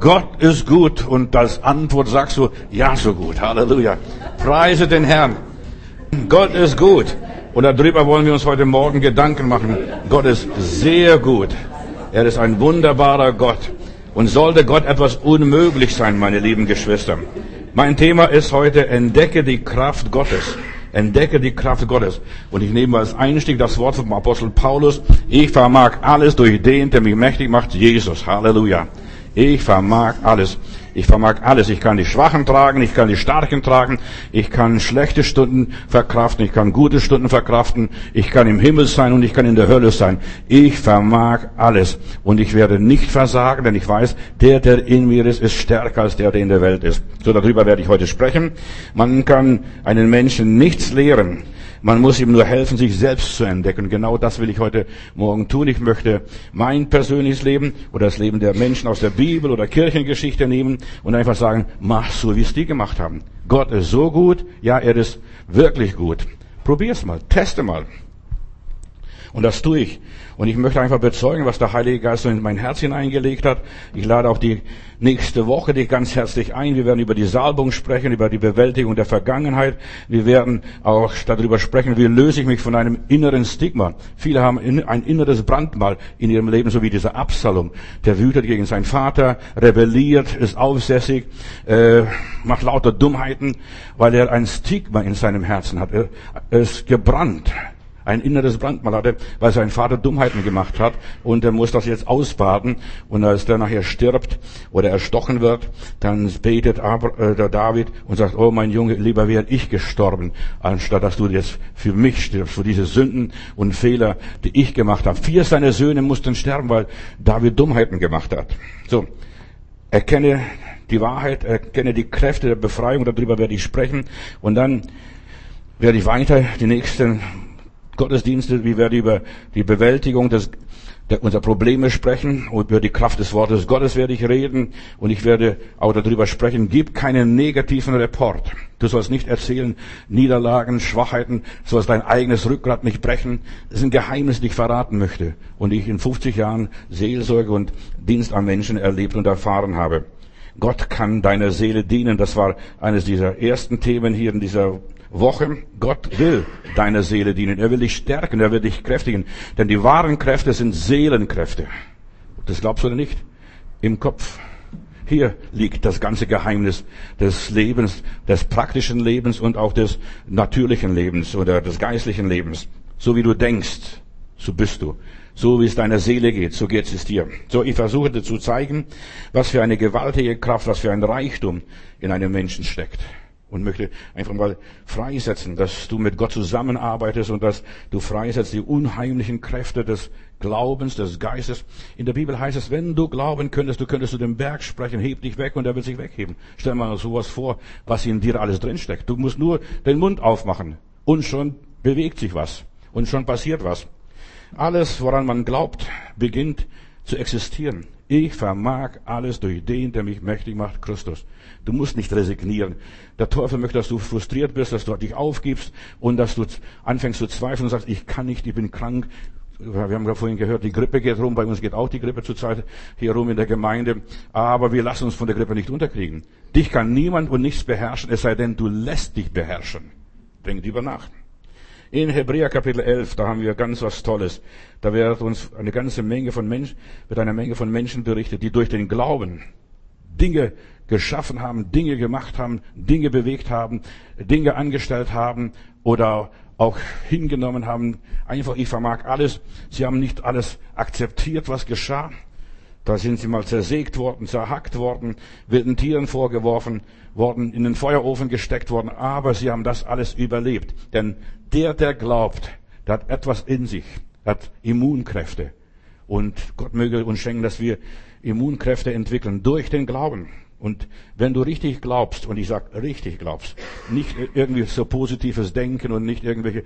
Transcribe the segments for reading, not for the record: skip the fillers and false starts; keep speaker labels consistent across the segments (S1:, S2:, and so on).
S1: Gott ist gut und als Antwort sagst du, ja, so gut. Halleluja. Preise den Herrn. Gott ist gut. Und darüber wollen wir uns heute Morgen Gedanken machen. Gott ist sehr gut. Er ist ein wunderbarer Gott. Und sollte Gott etwas unmöglich sein, meine lieben Geschwister? Mein Thema ist heute, entdecke die Kraft Gottes. Entdecke die Kraft Gottes. Und ich nehme als Einstieg das Wort vom Apostel Paulus. Ich vermag alles durch den, der mich mächtig macht, Jesus. Halleluja. Ich vermag alles. Ich vermag alles. Ich kann die Schwachen tragen, ich kann die Starken tragen, ich kann schlechte Stunden verkraften, ich kann gute Stunden verkraften, ich kann im Himmel sein und ich kann in der Hölle sein. Ich vermag alles. Und ich werde nicht versagen, denn ich weiß, der in mir ist stärker als der in der Welt ist. So, darüber werde ich heute sprechen. Man kann einen Menschen nichts lehren. Man muss ihm nur helfen, sich selbst zu entdecken. Genau das will ich heute Morgen tun. Ich möchte mein persönliches Leben oder das Leben der Menschen aus der Bibel oder Kirchengeschichte nehmen und einfach sagen, mach so, wie es die gemacht haben. Gott ist so gut, ja, er ist wirklich gut. Probier's mal, teste mal. Und das tue ich. Und ich möchte einfach bezeugen, was der Heilige Geist so in mein Herz hineingelegt hat. Ich lade auch die nächste Woche dich ganz herzlich ein. Wir werden über die Salbung sprechen, über die Bewältigung der Vergangenheit. Wir werden auch darüber sprechen, wie löse ich mich von einem inneren Stigma. Viele haben ein inneres Brandmal in ihrem Leben, so wie dieser Absalom. Der wütet gegen seinen Vater, rebelliert, ist aufsässig, macht lauter Dummheiten, weil er ein Stigma in seinem Herzen hat. Er ist gebrannt. Ein inneres Brandmal hatte, weil sein Vater Dummheiten gemacht hat und er muss das jetzt ausbaden. Und als der nachher stirbt oder erstochen wird, dann betet der David und sagt, oh mein Junge, lieber wäre ich gestorben, anstatt dass du jetzt für mich stirbst, für diese Sünden und Fehler, die ich gemacht habe. 4 seiner Söhne mussten sterben, weil David Dummheiten gemacht hat. So, erkenne die Wahrheit, erkenne die Kräfte der Befreiung, darüber werde ich sprechen. Und dann werde ich weiter die nächsten Gottesdienste, wir werden über die Bewältigung unserer Probleme sprechen und über die Kraft des Wortes Gottes werde ich reden und ich werde auch darüber sprechen, gib keinen negativen Report. Du sollst nicht erzählen, Niederlagen, Schwachheiten, du sollst dein eigenes Rückgrat nicht brechen. Das ist ein Geheimnis, das ich verraten möchte und ich in 50 Jahren Seelsorge und Dienst an Menschen erlebt und erfahren habe. Gott kann deiner Seele dienen, das war eines dieser ersten Themen hier in dieser Woche. Gott will deiner Seele dienen. Er will dich stärken, er will dich kräftigen. Denn die wahren Kräfte sind Seelenkräfte. Das glaubst du oder nicht? Im Kopf. Hier liegt das ganze Geheimnis des Lebens, des praktischen Lebens und auch des natürlichen Lebens oder des geistlichen Lebens. So wie du denkst, so bist du. So wie es deiner Seele geht, so geht es dir. So, ich versuche dir zu zeigen, was für eine gewaltige Kraft, was für ein Reichtum in einem Menschen steckt. Und möchte einfach mal freisetzen, dass du mit Gott zusammenarbeitest und dass du freisetzt die unheimlichen Kräfte des Glaubens, des Geistes. In der Bibel heißt es, wenn du glauben könntest, du könntest zu dem Berg sprechen, heb dich weg und er wird sich wegheben. Stell dir mal sowas vor, was in dir alles drinsteckt. Du musst nur den Mund aufmachen und schon bewegt sich was und schon passiert was. Alles, woran man glaubt, beginnt zu existieren. Ich vermag alles durch den, der mich mächtig macht, Christus. Du musst nicht resignieren. Der Teufel möchte, dass du frustriert bist, dass du dich aufgibst und dass du anfängst zu zweifeln und sagst, ich kann nicht, ich bin krank. Wir haben ja vorhin gehört, die Grippe geht rum. Bei uns geht auch die Grippe zurzeit hier rum in der Gemeinde. Aber wir lassen uns von der Grippe nicht unterkriegen. Dich kann niemand und nichts beherrschen, es sei denn, du lässt dich beherrschen. Denk drüber nach. In Hebräer Kapitel 11, da haben wir ganz was Tolles. Da wird uns eine Menge von Menschen berichtet, die durch den Glauben Dinge geschaffen haben, Dinge gemacht haben, Dinge bewegt haben, Dinge angestellt haben oder auch hingenommen haben. Einfach, ich vermag alles. Sie haben nicht alles akzeptiert, was geschah. Da sind sie mal zersägt worden, zerhackt worden, wilden Tieren vorgeworfen worden, in den Feuerofen gesteckt worden. Aber sie haben das alles überlebt. Denn der glaubt, der hat etwas in sich, hat Immunkräfte. Und Gott möge uns schenken, dass wir Immunkräfte entwickeln durch den Glauben. Und wenn du richtig glaubst, und ich sag richtig glaubst, nicht irgendwie so positives Denken und nicht irgendwelche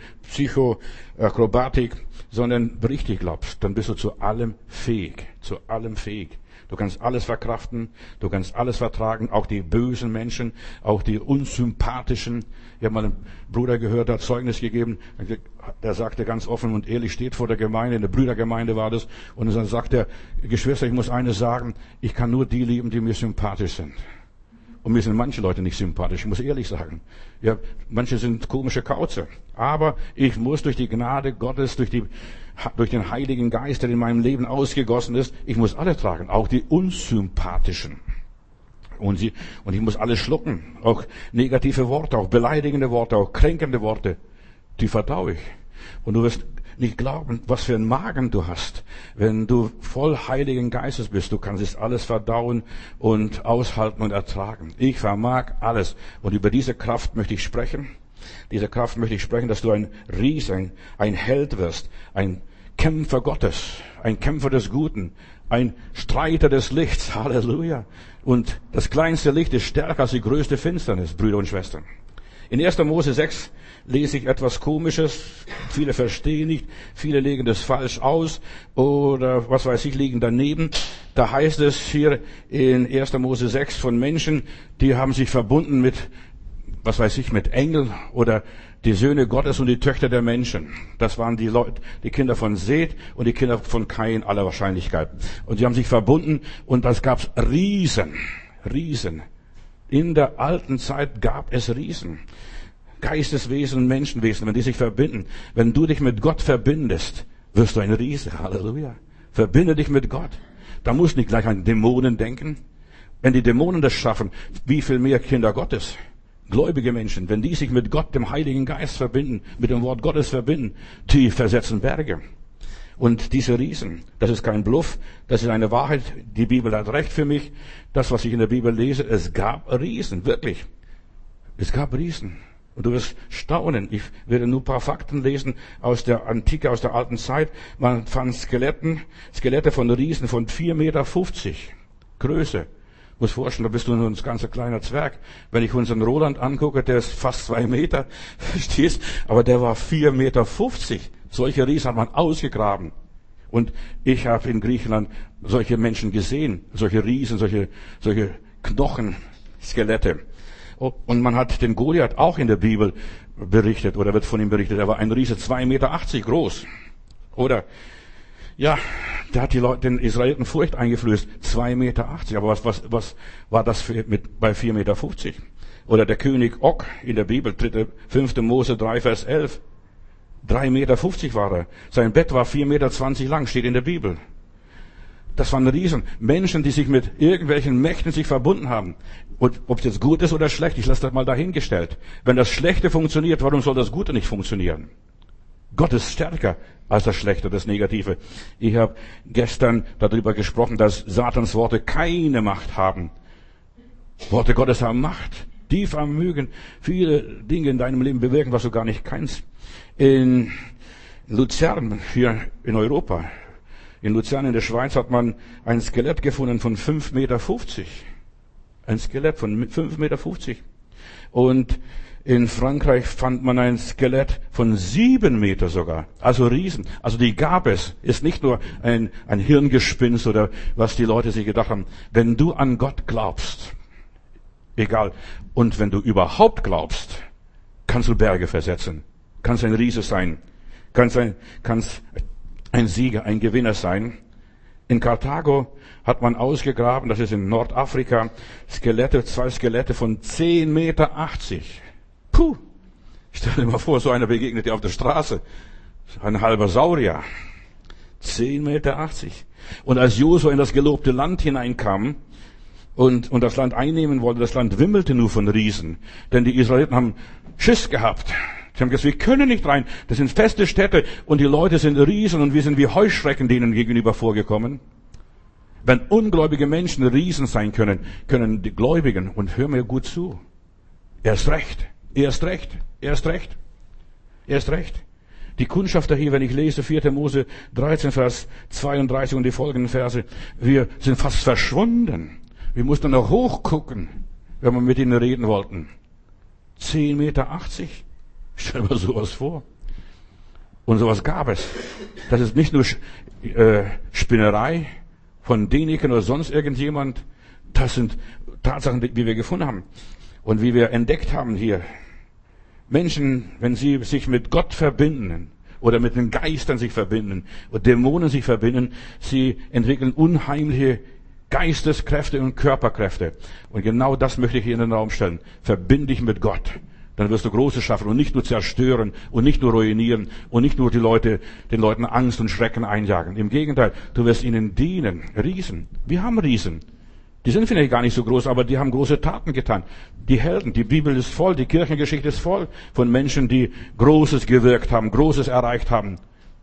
S1: Psychoakrobatik, sondern richtig glaubst, dann bist du zu allem fähig, zu allem fähig. Du kannst alles verkraften, du kannst alles vertragen, auch die bösen Menschen, auch die unsympathischen. Ich habe mal einen Bruder gehört, der hat Zeugnis gegeben, der sagte ganz offen und ehrlich, steht vor der Gemeinde, in der Brüdergemeinde war das, und dann sagt er, Geschwister, ich muss eines sagen, ich kann nur die lieben, die mir sympathisch sind. Und mir sind manche Leute nicht sympathisch, ich muss ehrlich sagen. Ja, manche sind komische Kauze. Aber ich muss durch die Gnade Gottes, durch den Heiligen Geist, der in meinem Leben ausgegossen ist, ich muss alle tragen, auch die unsympathischen. Und ich muss alles schlucken. Auch negative Worte, auch beleidigende Worte, auch kränkende Worte. Die verdaue ich. Und du wirst nicht glauben, was für einen Magen du hast, wenn du voll Heiligen Geistes bist. Du kannst es alles verdauen und aushalten und ertragen. Ich vermag alles. Und über diese Kraft möchte ich sprechen. Diese Kraft möchte ich sprechen, dass du ein Riese, ein Held wirst, ein Kämpfer Gottes, ein Kämpfer des Guten, ein Streiter des Lichts. Halleluja. Und das kleinste Licht ist stärker als die größte Finsternis, Brüder und Schwestern. In 1. Mose 6 lese ich etwas Komisches. Viele verstehen nicht, viele legen das falsch aus oder was weiß ich, liegen daneben. Da heißt es hier in 1. Mose 6 von Menschen, die haben sich verbunden mit, was weiß ich, mit Engeln oder die Söhne Gottes und die Töchter der Menschen. Das waren die Leute, die Kinder von Seth und die Kinder von Kain aller Wahrscheinlichkeit. Und sie haben sich verbunden und das gab's Riesen. In der alten Zeit gab es Riesen. Geisteswesen und Menschenwesen, wenn die sich verbinden. Wenn du dich mit Gott verbindest, wirst du ein Riese. Halleluja. Verbinde dich mit Gott. Da musst du nicht gleich an Dämonen denken. Wenn die Dämonen das schaffen, wie viel mehr Kinder Gottes? Gläubige Menschen, wenn die sich mit Gott, dem Heiligen Geist verbinden, mit dem Wort Gottes verbinden, die versetzen Berge. Und diese Riesen, das ist kein Bluff, das ist eine Wahrheit. Die Bibel hat recht für mich. Das, was ich in der Bibel lese, es gab Riesen, wirklich. Es gab Riesen. Und du wirst staunen. Ich werde nur ein paar Fakten lesen aus der Antike, aus der alten Zeit. Man fand Skelette von Riesen von 4,50 Meter Größe. Ich muss vorstellen, da bist du nur ein ganz kleiner Zwerg. Wenn ich unseren Roland angucke, der ist fast 2 Meter, verstehst? Aber der war 4,50 Meter. Solche Riesen hat man ausgegraben. Und ich habe in Griechenland solche Menschen gesehen, solche Riesen, solche Knochenskelette. Und man hat den Goliath auch in der Bibel berichtet, oder wird von ihm berichtet. Er war ein Riese, 2,80 Meter groß. Oder, ja, der hat den Israeliten Furcht eingeflößt. 2,80 Meter. Aber was war das bei 4,50 Meter? Oder der König Og in der Bibel, 5. Mose 3, Vers 11. 3,50 Meter war er. Sein Bett war 4,20 Meter lang, steht in der Bibel. Das waren Riesen. Menschen, die sich mit irgendwelchen Mächten sich verbunden haben. Und ob es jetzt gut ist oder schlecht, ich lasse das mal dahingestellt. Wenn das Schlechte funktioniert, warum soll das Gute nicht funktionieren? Gott ist stärker als das Schlechte, das Negative. Ich habe gestern darüber gesprochen, dass Satans Worte keine Macht haben. Worte Gottes haben Macht. Die vermögen viele Dinge in deinem Leben bewirken, was du gar nicht kennst. In Luzern, hier in Europa, in Luzern in der Schweiz hat man ein Skelett gefunden von 5,50 Meter. Ein Skelett von 5,50 Meter. Und in Frankreich fand man ein Skelett von 7 Meter sogar. Also Riesen. Also die gab es. Ist nicht nur ein Hirngespinst oder was die Leute sich gedacht haben. Wenn du an Gott glaubst, egal. Und wenn du überhaupt glaubst, kannst du Berge versetzen. Kannst ein Riese sein. Kannst ein Sieger, ein Gewinner sein. In Karthago hat man ausgegraben, das ist in Nordafrika, 2 Skelette von 10,80 Meter. Puh! Stell dir mal vor, so einer begegnet dir auf der Straße. Ein halber Saurier. 10,80 Meter. Und als Josua in das gelobte Land hineinkam und das Land einnehmen wollte, das Land wimmelte nur von Riesen. Denn die Israeliten haben Schiss gehabt. Sie haben gesagt, wir können nicht rein. Das sind feste Städte und die Leute sind Riesen und wir sind wie Heuschrecken denen gegenüber vorgekommen. Wenn ungläubige Menschen Riesen sein können die Gläubigen, und hör mir gut zu, erst recht. Die Kundschafter hier, wenn ich lese 4. Mose 13, Vers 32 und die folgenden Verse, wir sind fast verschwunden. Wir mussten noch hochgucken, wenn wir mit ihnen reden wollten. 10,80 Meter. Stell dir mal sowas vor. Und sowas gab es. Das ist nicht nur Spinnerei von Däniken oder sonst irgendjemand. Das sind Tatsachen, die wir gefunden haben und wie wir entdeckt haben hier. Menschen, wenn sie sich mit Gott verbinden oder mit den Geistern sich verbinden und Dämonen sich verbinden, sie entwickeln unheimliche Geisteskräfte und Körperkräfte. Und genau das möchte ich hier in den Raum stellen. Verbinde dich mit Gott. Dann wirst du Großes schaffen und nicht nur zerstören und nicht nur ruinieren und nicht nur den Leuten Angst und Schrecken einjagen. Im Gegenteil, du wirst ihnen dienen. Riesen. Wir haben Riesen. Die sind vielleicht gar nicht so groß, aber die haben große Taten getan. Die Helden, die Bibel ist voll, die Kirchengeschichte ist voll von Menschen, die Großes gewirkt haben, Großes erreicht haben.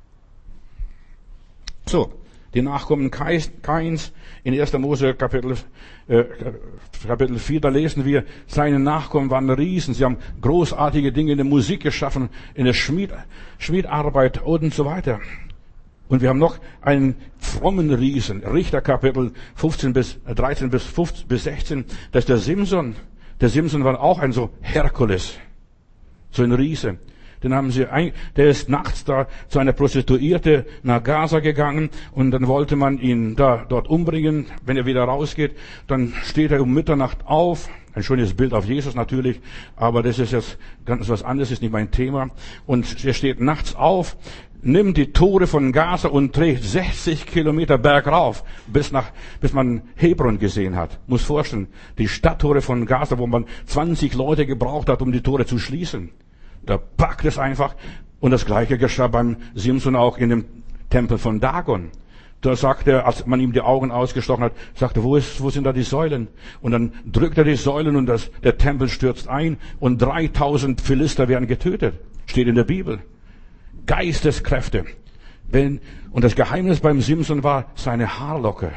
S1: So, die Nachkommen Kains in 1. Mose Kapitel 4, da lesen wir, seine Nachkommen waren Riesen. Sie haben großartige Dinge in der Musik geschaffen, in der Schmiedarbeit und so weiter. Und wir haben noch einen frommen Riesen, Richter Kapitel 13 bis 16, das ist der Simson. Der Simson war auch ein so Herkules, so ein Riese. Der ist nachts da zu einer Prostituierte nach Gaza gegangen und dann wollte man ihn dort umbringen. Wenn er wieder rausgeht, dann steht er um Mitternacht auf. Ein schönes Bild auf Jesus natürlich, aber das ist jetzt ganz was anderes, ist nicht mein Thema. Und er steht nachts auf, nimmt die Tore von Gaza und trägt 60 Kilometer bergauf, bis man Hebron gesehen hat. Muss vorstellen, die Stadttore von Gaza, wo man 20 Leute gebraucht hat, um die Tore zu schließen. Da packt es einfach. Und das Gleiche geschah beim Simson auch in dem Tempel von Dagon. Da sagte er, als man ihm die Augen ausgestochen hat, sagte, wo sind da die Säulen? Und dann drückt er die Säulen und der Tempel stürzt ein und 3000 Philister werden getötet. Steht in der Bibel. Geisteskräfte. Und das Geheimnis beim Simson war seine Haarlocke.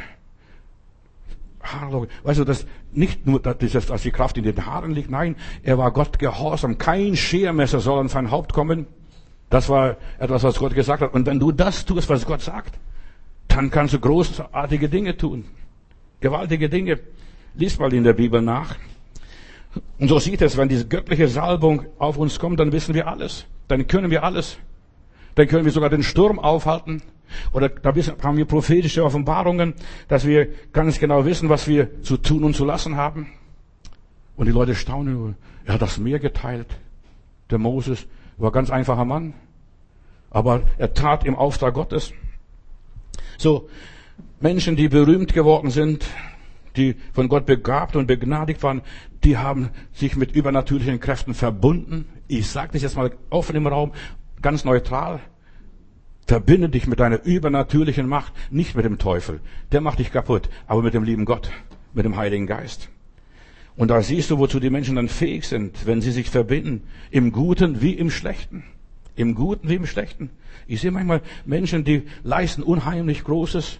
S1: Weißt du, das nicht nur, dass die Kraft in den Haaren liegt, nein, er war Gott gehorsam. Kein Schermesser soll an sein Haupt kommen. Das war etwas, was Gott gesagt hat. Und wenn du das tust, was Gott sagt, dann kannst du großartige Dinge tun. Gewaltige Dinge. Lies mal in der Bibel nach. Und so sieht es, wenn diese göttliche Salbung auf uns kommt, dann wissen wir alles. Dann können wir alles. Dann können wir sogar den Sturm aufhalten. Oder da haben wir prophetische Offenbarungen, dass wir ganz genau wissen, was wir zu tun und zu lassen haben. Und die Leute staunen, er hat das Meer geteilt. Der Moses war ein ganz einfacher Mann. Aber er tat im Auftrag Gottes. So, Menschen, die berühmt geworden sind, die von Gott begabt und begnadigt waren, die haben sich mit übernatürlichen Kräften verbunden. Ich sage das jetzt mal offen im Raum, ganz neutral. Verbinde dich mit deiner übernatürlichen Macht, nicht mit dem Teufel. Der macht dich kaputt, aber mit dem lieben Gott, mit dem Heiligen Geist. Und da siehst du, wozu die Menschen dann fähig sind, wenn sie sich verbinden. Im Guten wie im Schlechten. Im Guten wie im Schlechten. Ich sehe manchmal Menschen, die leisten unheimlich Großes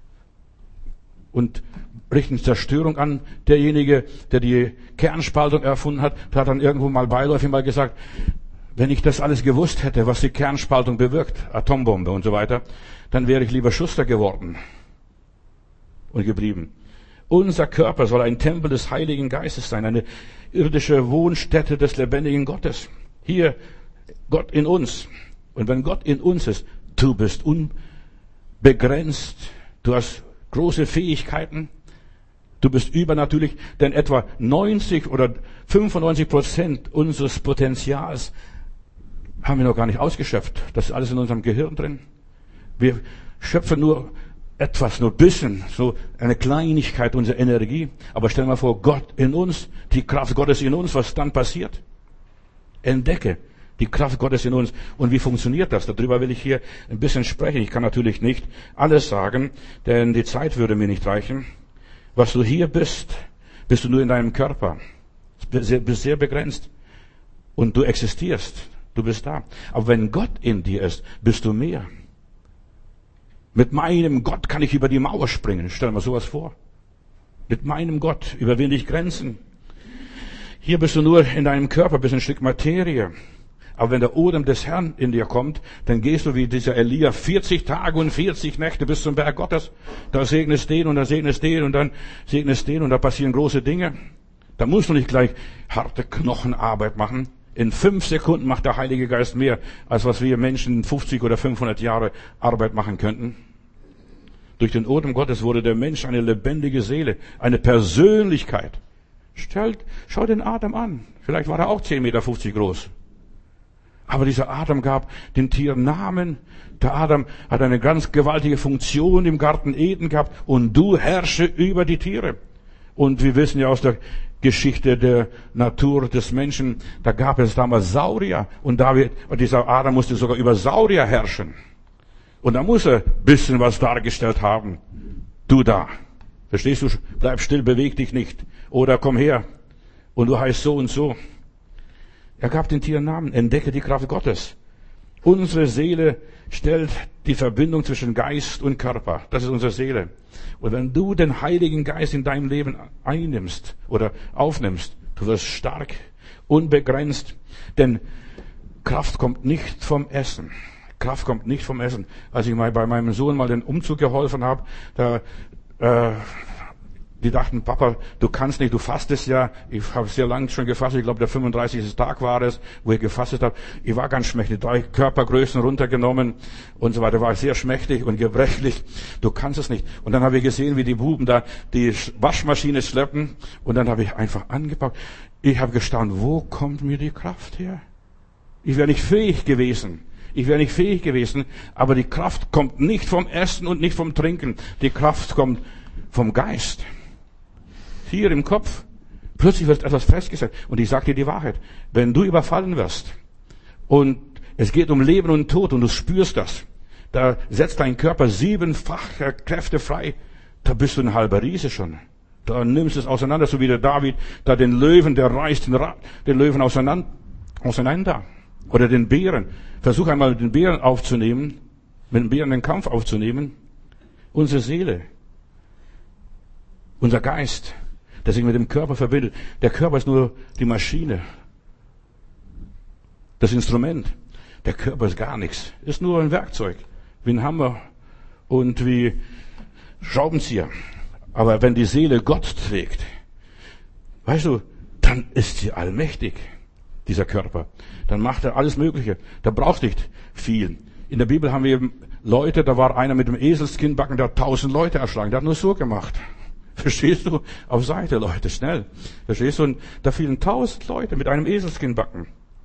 S1: und richten Zerstörung an. Derjenige, der die Kernspaltung erfunden hat, der hat dann irgendwo mal beiläufig mal gesagt, wenn ich das alles gewusst hätte, was die Kernspaltung bewirkt, Atombombe und so weiter, dann wäre ich lieber Schuster geworden und geblieben. Unser Körper soll ein Tempel des Heiligen Geistes sein, eine irdische Wohnstätte des lebendigen Gottes. Hier, Gott in uns. Und wenn Gott in uns ist, du bist unbegrenzt, du hast große Fähigkeiten, du bist übernatürlich, denn etwa 90 oder 95% unseres Potenzials haben wir noch gar nicht ausgeschöpft. Das ist alles in unserem Gehirn drin. Wir schöpfen nur etwas, nur ein bisschen, so eine Kleinigkeit unserer Energie. Aber stell dir mal vor, Gott in uns, die Kraft Gottes in uns, was dann passiert? Entdecke die Kraft Gottes in uns. Und wie funktioniert das? Darüber will ich hier ein bisschen sprechen. Ich kann natürlich nicht alles sagen, denn die Zeit würde mir nicht reichen. Was du hier bist, bist du nur in deinem Körper. Bist sehr begrenzt. Und du existierst. Du bist da. Aber wenn Gott in dir ist, bist du mehr. Mit meinem Gott kann ich über die Mauer springen. Stell dir mal sowas vor. Mit meinem Gott überwinde ich Grenzen. Hier bist du nur in deinem Körper, bist ein Stück Materie. Aber wenn der Odem des Herrn in dir kommt, dann gehst du wie dieser Elia 40 Tage und 40 Nächte bis zum Berg Gottes. Da segnest den und da segnest den und dann segnest den und da passieren große Dinge. Da musst du nicht gleich harte Knochenarbeit machen. In 5 Sekunden macht der Heilige Geist mehr, als was wir Menschen in 50 oder 500 Jahre Arbeit machen könnten. Durch den Odem Gottes wurde der Mensch eine lebendige Seele, eine Persönlichkeit. Schau den Adam an. Vielleicht war er auch 10,50 Meter groß. Aber dieser Adam gab den Tieren Namen. Der Adam hat eine ganz gewaltige Funktion im Garten Eden gehabt. Und du herrsche über die Tiere. Und wir wissen ja aus der Geschichte der Natur des Menschen, da gab es damals Saurier. Und dieser Adam musste sogar über Saurier herrschen. Und da muss er ein bisschen was dargestellt haben. Du da. Verstehst du? Bleib still, beweg dich nicht. Oder komm her. Und du heißt so und so. Er gab den Tieren Namen. Entdecke die Kraft Gottes. Unsere Seele stellt die Verbindung zwischen Geist und Körper. Das ist unsere Seele. Und wenn du den Heiligen Geist in deinem Leben einnimmst oder aufnimmst, du wirst stark, unbegrenzt. Denn Kraft kommt nicht vom Essen. Kraft kommt nicht vom Essen. Als ich mal bei meinem Sohn mal den Umzug geholfen habe, die dachten, Papa, du kannst nicht, du fastest ja. Ich habe sehr lange schon gefastet. Ich glaube, der 35. Tag war es, wo ich gefastet habe. Ich war ganz schmächtig. 3 Körpergrößen runtergenommen und so weiter. War sehr schmächtig und gebrechlich. Du kannst es nicht. Und dann habe ich gesehen, wie die Buben da die Waschmaschine schleppen. Und dann habe ich einfach angepackt. Ich habe gestaunt, wo kommt mir die Kraft her? Ich wäre nicht fähig gewesen. Aber die Kraft kommt nicht vom Essen und nicht vom Trinken. Die Kraft kommt vom Geist. Hier im Kopf. Plötzlich wird etwas festgesetzt. Und ich sage dir die Wahrheit. Wenn du überfallen wirst und es geht um Leben und Tod und du spürst das, da setzt dein Körper 7-fach Kräfte frei. Da bist du ein halber Riese schon. Da nimmst du es auseinander, so wie der David, da den Löwen, der reißt den Löwen auseinander. Oder den Bären. Versuch einmal den Bären aufzunehmen, mit dem Bären den Kampf aufzunehmen. Unsere Seele. Unser Geist, der sich mit dem Körper verbindet. Der Körper ist nur die Maschine. Das Instrument. Der Körper ist gar nichts. Ist nur ein Werkzeug. Wie ein Hammer und wie Schraubenzieher. Aber wenn die Seele Gott trägt, weißt du, dann ist sie allmächtig, dieser Körper. Dann macht er alles Mögliche. Da brauchst nicht viel. In der Bibel haben wir eben Leute, da war einer mit dem Eselskinnbacken, der hat 1000 Leute erschlagen. Der hat nur so gemacht. Verstehst du? Auf Seite, Leute, schnell. Verstehst du? Und da fielen 1000 Leute mit einem Eselskinnbacken.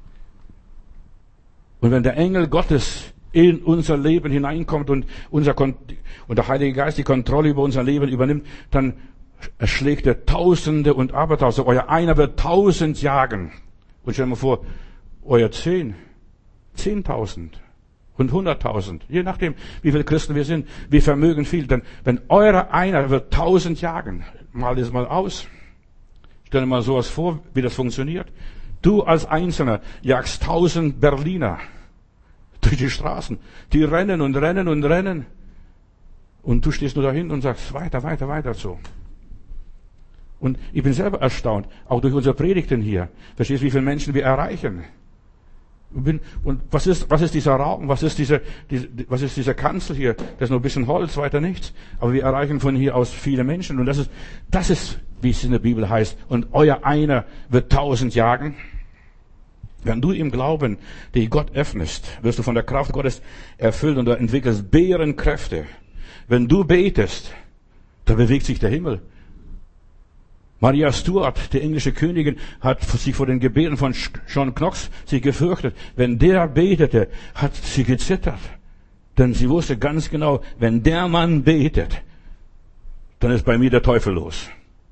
S1: Und wenn der Engel Gottes in unser Leben hineinkommt und der Heilige Geist die Kontrolle über unser Leben übernimmt, dann erschlägt er Tausende und Abertausende. Euer einer wird 1000 jagen. Und stell dir mal vor, euer 10.000 und 100.000, je nachdem, wie viele Christen wir sind, wir vermögen viel. Denn wenn eurer einer wird 1000 jagen, mal das mal aus. Stell dir mal sowas vor, wie das funktioniert. Du als Einzelner jagst 1000 Berliner durch die Straßen. Die rennen und rennen und rennen. Und du stehst nur dahin und sagst, weiter, weiter, weiter so. Und ich bin selber erstaunt, auch durch unsere Predigten hier. Verstehst du, wie viele Menschen wir erreichen? Und was ist dieser Raum? Was ist dieser Kanzel hier? Das ist nur ein bisschen Holz, weiter nichts. Aber wir erreichen von hier aus viele Menschen. Und das ist, wie es in der Bibel heißt. Und euer einer wird 1000 jagen. Wenn du im Glauben dich Gott öffnest, wirst du von der Kraft Gottes erfüllt und du entwickelst Bärenkräfte. Wenn du betest, dann bewegt sich der Himmel. Maria Stuart, die englische Königin, hat sich vor den Gebeten von John Knox sich gefürchtet. Wenn der betete, hat sie gezittert. Denn sie wusste ganz genau, wenn der Mann betet, dann ist bei mir der Teufel los.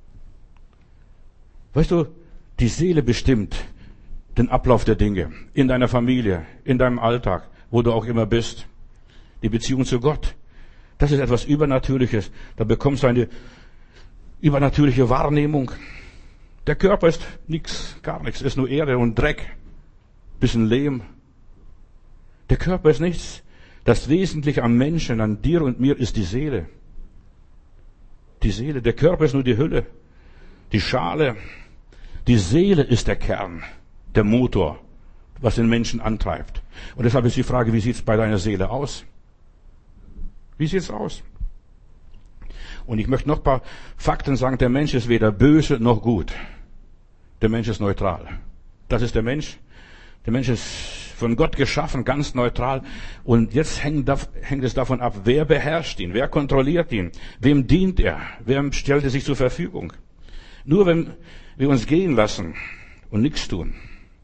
S1: Weißt du, die Seele bestimmt den Ablauf der Dinge. In deiner Familie, in deinem Alltag, wo du auch immer bist. Die Beziehung zu Gott. Das ist etwas Übernatürliches. Da bekommst du eine übernatürliche Wahrnehmung. Der Körper ist nichts, gar nichts, ist nur Erde und Dreck, bisschen Lehm. Der Körper ist nichts. Das Wesentliche am Menschen, an dir und mir, ist die Seele. Die Seele. Der Körper ist nur die Hülle, die Schale. Die Seele ist der Kern, der Motor, was den Menschen antreibt. Und deshalb ist die Frage, wie sieht's bei deiner Seele aus? Wie sieht's aus? Und ich möchte noch ein paar Fakten sagen. Der Mensch ist weder böse noch gut. Der Mensch ist neutral. Das ist der Mensch. Der Mensch ist von Gott geschaffen, ganz neutral. Und jetzt hängt es davon ab, wer beherrscht ihn, wer kontrolliert ihn, wem dient er, wer stellt er sich zur Verfügung. Nur wenn wir uns gehen lassen und nichts tun,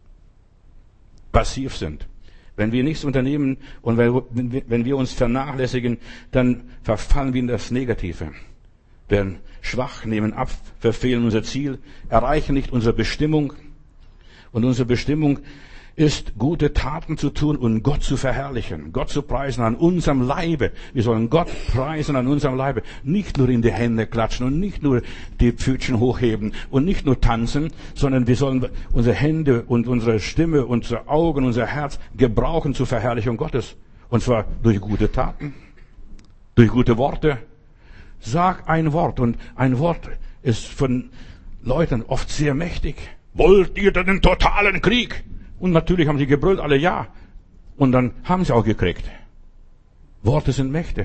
S1: passiv sind, wenn wir nichts unternehmen und wenn wir uns vernachlässigen, dann verfallen wir in das Negative. Werden schwach, nehmen ab, verfehlen unser Ziel, erreichen nicht unsere Bestimmung. Und unsere Bestimmung ist, gute Taten zu tun und Gott zu verherrlichen, Gott zu preisen an unserem Leibe. Wir sollen Gott preisen an unserem Leibe. Nicht nur in die Hände klatschen und nicht nur die Pfötchen hochheben und nicht nur tanzen, sondern wir sollen unsere Hände und unsere Stimme, unsere Augen, unser Herz gebrauchen zur Verherrlichung Gottes. Und zwar durch gute Taten, durch gute Worte. Sag ein Wort, und ein Wort ist von Leuten oft sehr mächtig. Wollt ihr denn den totalen Krieg? Und natürlich haben sie gebrüllt, alle ja. Und dann haben sie auch gekriegt. Worte sind Mächte.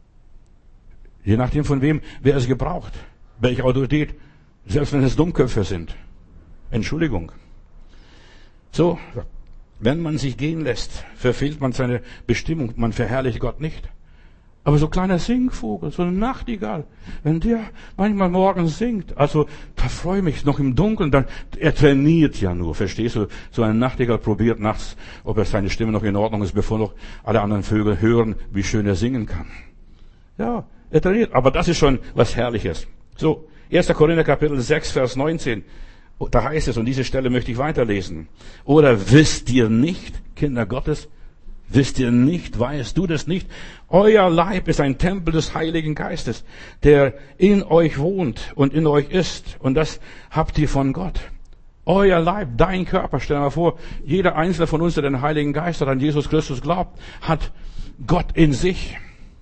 S1: Je nachdem von wem, wer es gebraucht. Welche Autorität. Selbst wenn es Dummköpfe sind. Entschuldigung. So, wenn man sich gehen lässt, verfehlt man seine Bestimmung. Man verherrlicht Gott nicht. Aber so ein kleiner Singvogel, so eine Nachtigall, wenn der manchmal morgens singt, also da freue ich mich noch im Dunkeln, dann, er trainiert ja nur, verstehst du? So ein Nachtigall probiert nachts, ob er seine Stimme noch in Ordnung ist, bevor noch alle anderen Vögel hören, wie schön er singen kann. Ja, er trainiert, aber das ist schon was Herrliches. So, 1. Korinther Kapitel 6, Vers 19, da heißt es, und diese Stelle möchte ich weiterlesen. Oder wisst ihr nicht, Kinder Gottes, wisst ihr nicht, weißt du das nicht? Euer Leib ist ein Tempel des Heiligen Geistes, der in euch wohnt und in euch ist. Und das habt ihr von Gott. Euer Leib, dein Körper, stell dir mal vor, jeder einzelne von uns, der den Heiligen Geist hat, an Jesus Christus glaubt, hat Gott in sich.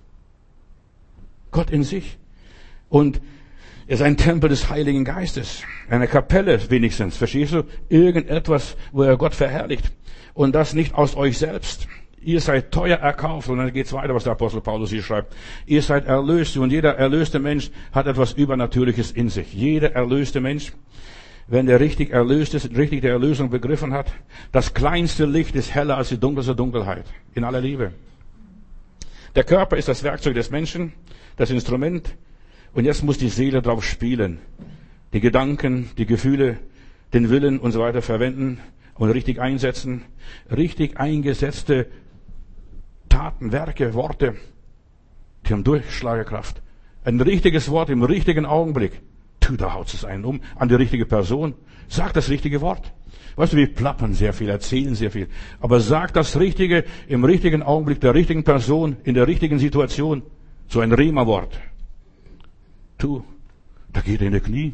S1: Gott in sich. Und er ist ein Tempel des Heiligen Geistes. Eine Kapelle wenigstens, verstehst du? Irgendetwas, wo er Gott verherrlicht. Und das nicht aus euch selbst. Ihr seid teuer erkauft. Und dann geht's weiter, was der Apostel Paulus hier schreibt. Ihr seid erlöst. Und jeder erlöste Mensch hat etwas Übernatürliches in sich. Jeder erlöste Mensch, wenn der richtig erlöst ist, richtig die Erlösung begriffen hat, das kleinste Licht ist heller als die dunkelste Dunkelheit. In aller Liebe. Der Körper ist das Werkzeug des Menschen, das Instrument. Und jetzt muss die Seele drauf spielen. Die Gedanken, die Gefühle, den Willen und so weiter verwenden und richtig einsetzen. Richtig eingesetzte Taten, Werke, Worte, die haben Durchschlagekraft. Ein richtiges Wort im richtigen Augenblick. Da haut es einen um, an die richtige Person. Sag das richtige Wort. Weißt du, wir plappern sehr viel, erzählen sehr viel. Aber sag das Richtige im richtigen Augenblick, der richtigen Person, in der richtigen Situation. So ein Rema-Wort. Da geht er in die Knie.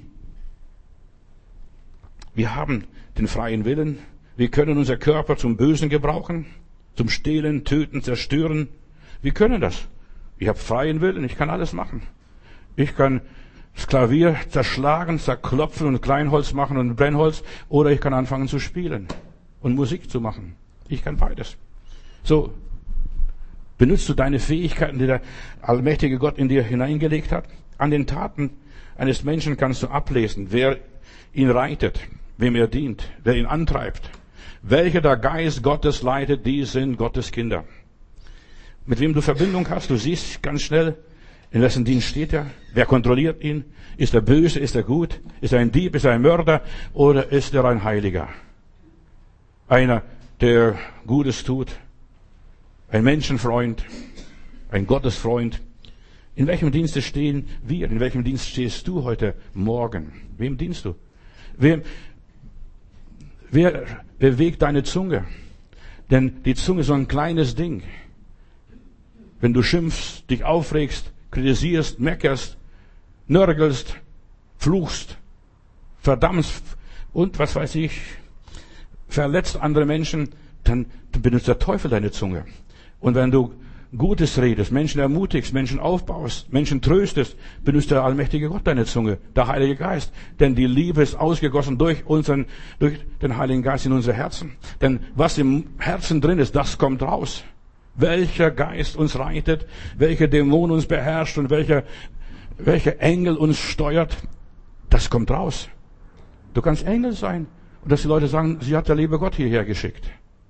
S1: Wir haben den freien Willen. Wir können unser Körper zum Bösen gebrauchen. Zum Stehlen, Töten, Zerstören. Wir können das. Ich habe freien Willen. Ich kann alles machen. Ich kann das Klavier zerschlagen, zerklopfen und Kleinholz machen und Brennholz. Oder ich kann anfangen zu spielen und Musik zu machen. Ich kann beides. So, benutzt du deine Fähigkeiten, die der allmächtige Gott in dir hineingelegt hat? An den Taten eines Menschen kannst du ablesen, wer ihn reitet, wem er dient, wer ihn antreibt. Welcher der Geist Gottes leitet, die sind Gottes Kinder. Mit wem du Verbindung hast, du siehst ganz schnell, in wessen Dienst steht er, wer kontrolliert ihn, ist er böse, ist er gut, ist er ein Dieb, ist er ein Mörder oder ist er ein Heiliger? Einer, der Gutes tut, ein Menschenfreund, ein Gottesfreund. In welchem Dienste stehen wir? In welchem Dienst stehst du heute Morgen? Wem dienst du? Wer bewegt deine Zunge? Denn die Zunge ist so ein kleines Ding. Wenn du schimpfst, dich aufregst, kritisierst, meckerst, nörgelst, fluchst, verdammst und was weiß ich, verletzt andere Menschen, dann benutzt der Teufel deine Zunge. Und wenn du Gutes redest, Menschen ermutigst, Menschen aufbaust, Menschen tröstest, benutzt der allmächtige Gott deine Zunge, der Heilige Geist. Denn die Liebe ist ausgegossen durch den Heiligen Geist in unsere Herzen. Denn was im Herzen drin ist, das kommt raus. Welcher Geist uns reitet, welcher Dämon uns beherrscht und welcher Engel uns steuert, das kommt raus. Du kannst Engel sein. Und dass die Leute sagen, sie hat der liebe Gott hierher geschickt.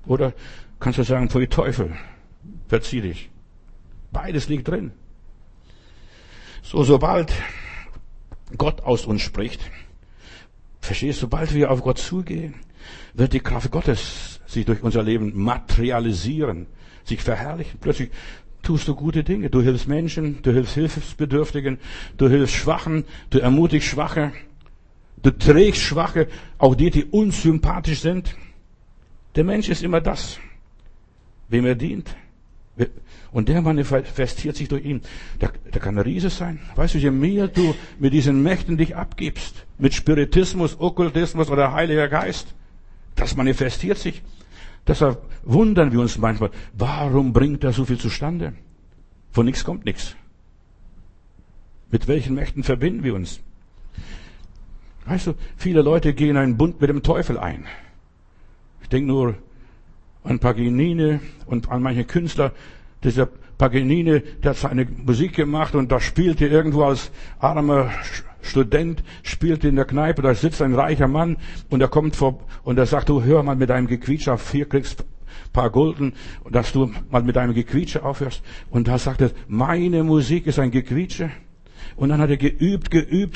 S1: Oder kannst du sagen, pfui Teufel, verzieh dich. Beides liegt drin. So, sobald Gott aus uns spricht, verstehst du, sobald wir auf Gott zugehen, wird die Kraft Gottes sich durch unser Leben materialisieren, sich verherrlichen. Plötzlich tust du gute Dinge. Du hilfst Menschen, du hilfst Hilfsbedürftigen, du hilfst Schwachen, du ermutigst Schwache, du trägst Schwache, auch die unsympathisch sind. Der Mensch ist immer das, wem er dient. Und der manifestiert sich durch ihn. Der kann ein Riese sein. Weißt du, je mehr du mit diesen Mächten dich abgibst, mit Spiritismus, Okkultismus oder Heiliger Geist, das manifestiert sich. Deshalb wundern wir uns manchmal, warum bringt er so viel zustande? Von nichts kommt nichts. Mit welchen Mächten verbinden wir uns? Weißt du, viele Leute gehen einen Bund mit dem Teufel ein. Ich denke nur an Paganini und an manche Künstler. Dieser Paganini, der hat seine Musik gemacht und da spielte irgendwo als armer Student, spielte in der Kneipe, da sitzt ein reicher Mann und er kommt vor und er sagt, du hör mal mit deinem Gequietsche auf, hier kriegst ein paar Gulden, dass du mal mit deinem Gequietsche aufhörst. Und da sagt er, meine Musik ist ein Gequietsche. Und dann hat er geübt.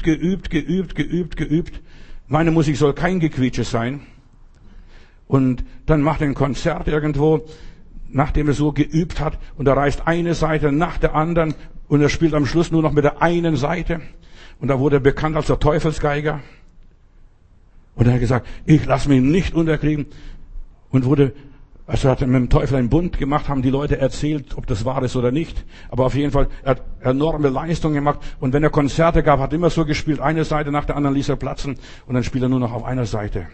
S1: Meine Musik soll kein Gequietsche sein. Und dann macht er ein Konzert irgendwo, nachdem er so geübt hat, und er reißt eine Seite nach der anderen und er spielt am Schluss nur noch mit der einen Seite. Und da wurde er bekannt als der Teufelsgeiger. Und er hat gesagt, ich lasse mich nicht unterkriegen. Und also hat er mit dem Teufel einen Bund gemacht, haben die Leute erzählt, ob das wahr ist oder nicht. Aber auf jeden Fall, er hat enorme Leistungen gemacht. Und wenn er Konzerte gab, hat er immer so gespielt, eine Seite nach der anderen ließ er platzen. Und dann spielt er nur noch auf einer Seite.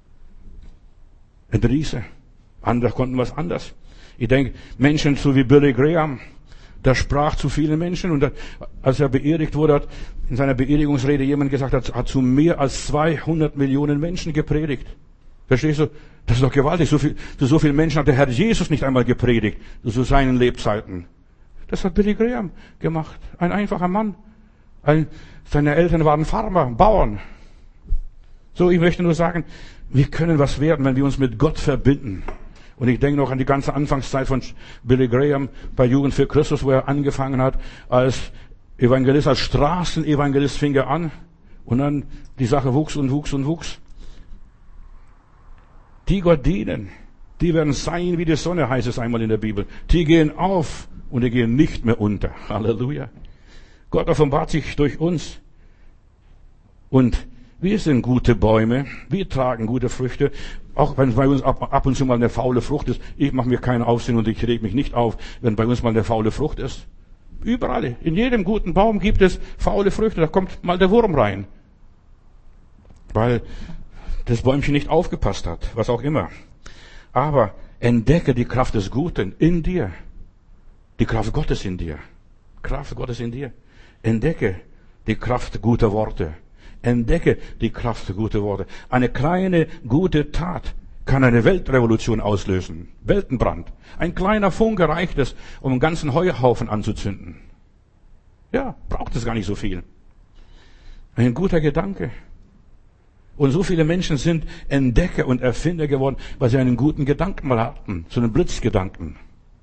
S1: Ein Riese. Andere konnten was anderes. Ich denke, Menschen so wie Billy Graham, der sprach zu vielen Menschen und als er beerdigt wurde, hat in seiner Beerdigungsrede jemand gesagt, hat zu mehr als 200 Millionen Menschen gepredigt. Verstehst du? Das ist doch gewaltig. Zu so vielen Menschen hat der Herr Jesus nicht einmal gepredigt, zu seinen Lebzeiten. Das hat Billy Graham gemacht. Ein einfacher Mann. Seine Eltern waren Farmer, Bauern. So, ich möchte nur sagen, wir können was werden, wenn wir uns mit Gott verbinden. Und ich denke noch an die ganze Anfangszeit von Billy Graham bei Jugend für Christus, wo er angefangen hat als Evangelist, als Straßenevangelist fing er an. Und dann die Sache wuchs und wuchs und wuchs. Die Gott dienen, die werden sein wie die Sonne, heißt es einmal in der Bibel. Die gehen auf und die gehen nicht mehr unter. Halleluja. Gott offenbart sich durch uns. Und wir sind gute Bäume, wir tragen gute Früchte, auch wenn bei uns ab und zu mal eine faule Frucht ist. Ich mache mir keinen Aufsehen und ich reg mich nicht auf, wenn bei uns mal eine faule Frucht ist. Überall, in jedem guten Baum gibt es faule Früchte, da kommt mal der Wurm rein. Weil das Bäumchen nicht aufgepasst hat, was auch immer. Aber entdecke die Kraft des Guten in dir. Die Kraft Gottes in dir. Kraft Gottes in dir. Entdecke die Kraft guter Worte. Entdecke die Kraft guter Worte. Eine kleine gute Tat kann eine Weltrevolution auslösen. Weltenbrand. Ein kleiner Funke reicht es, um einen ganzen Heuhaufen anzuzünden. Ja, braucht es gar nicht so viel. Ein guter Gedanke. Und so viele Menschen sind Entdecker und Erfinder geworden, weil sie einen guten Gedanken mal hatten. So einen Blitzgedanken.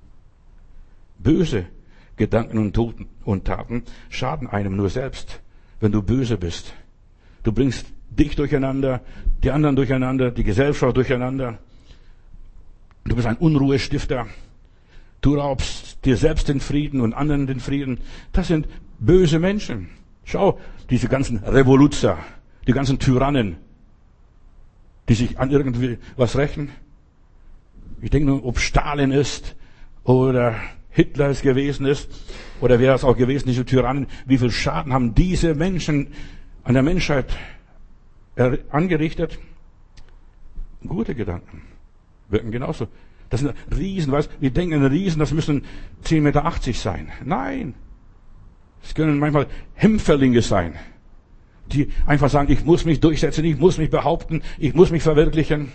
S1: Böse Gedanken und Taten schaden einem nur selbst, wenn du böse bist. Du bringst dich durcheinander, die anderen durcheinander, die Gesellschaft durcheinander. Du bist ein Unruhestifter. Du raubst dir selbst den Frieden und anderen den Frieden. Das sind böse Menschen. Schau, diese ganzen Revoluzer, die ganzen Tyrannen, die sich an irgendwie was rächen. Ich denke nur, ob Stalin ist oder Hitler es gewesen ist oder wer es auch gewesen, diese Tyrannen, wie viel Schaden haben diese Menschen an der Menschheit angerichtet? Gute Gedanken wirken genauso. Das sind Riesen, weißt, wir denken an Riesen, das müssen 10,80 Meter sein. Nein. Es können manchmal Hämpferlinge sein, die einfach sagen, ich muss mich durchsetzen, ich muss mich behaupten, ich muss mich verwirklichen.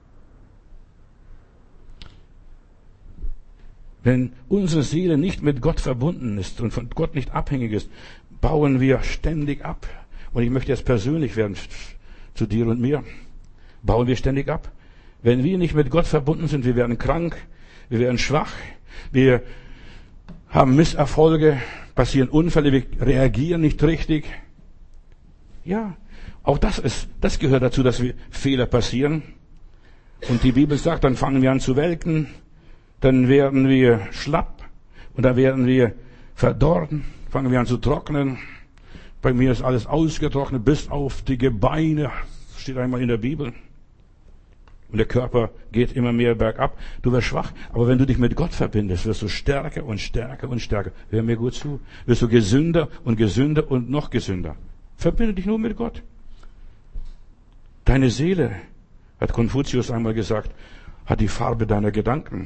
S1: Wenn unsere Seele nicht mit Gott verbunden ist und von Gott nicht abhängig ist, bauen wir ständig ab. Und ich möchte jetzt persönlich werden zu dir und mir. Bauen wir ständig ab. Wenn wir nicht mit Gott verbunden sind, wir werden krank, wir werden schwach, wir haben Misserfolge, passieren Unfälle, wir reagieren nicht richtig. Ja, auch das gehört dazu, dass wir Fehler passieren. Und die Bibel sagt, dann fangen wir an zu welken, dann werden wir schlapp und dann werden wir verdorben, fangen wir an zu trocknen. Bei mir ist alles ausgetrocknet, bis auf die Gebeine, steht einmal in der Bibel. Und der Körper geht immer mehr bergab. Du wirst schwach, aber wenn du dich mit Gott verbindest, wirst du stärker und stärker und stärker. Hör mir gut zu. Wirst du gesünder und gesünder und noch gesünder. Verbinde dich nur mit Gott. Deine Seele, hat Konfuzius einmal gesagt, hat die Farbe deiner Gedanken.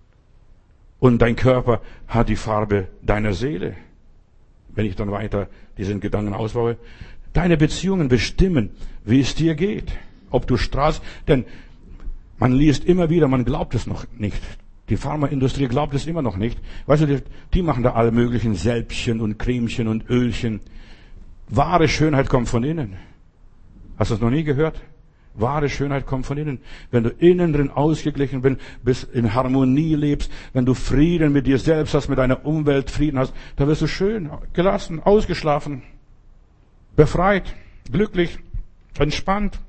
S1: Und dein Körper hat die Farbe deiner Seele. Wenn ich dann weiter diesen Gedanken ausbaue. Deine Beziehungen bestimmen, wie es dir geht. Ob du strahlst, denn man liest immer wieder, man glaubt es noch nicht. Die Pharmaindustrie glaubt es immer noch nicht. Weißt du, die machen da alle möglichen Sälbchen und Cremchen und Ölchen. Wahre Schönheit kommt von innen. Hast du es noch nie gehört? Wahre Schönheit kommt von innen. Wenn du innen drin ausgeglichen bist, in Harmonie lebst, wenn du Frieden mit dir selbst hast, mit deiner Umwelt Frieden hast, dann wirst du schön, gelassen, ausgeschlafen, befreit, glücklich, entspannt.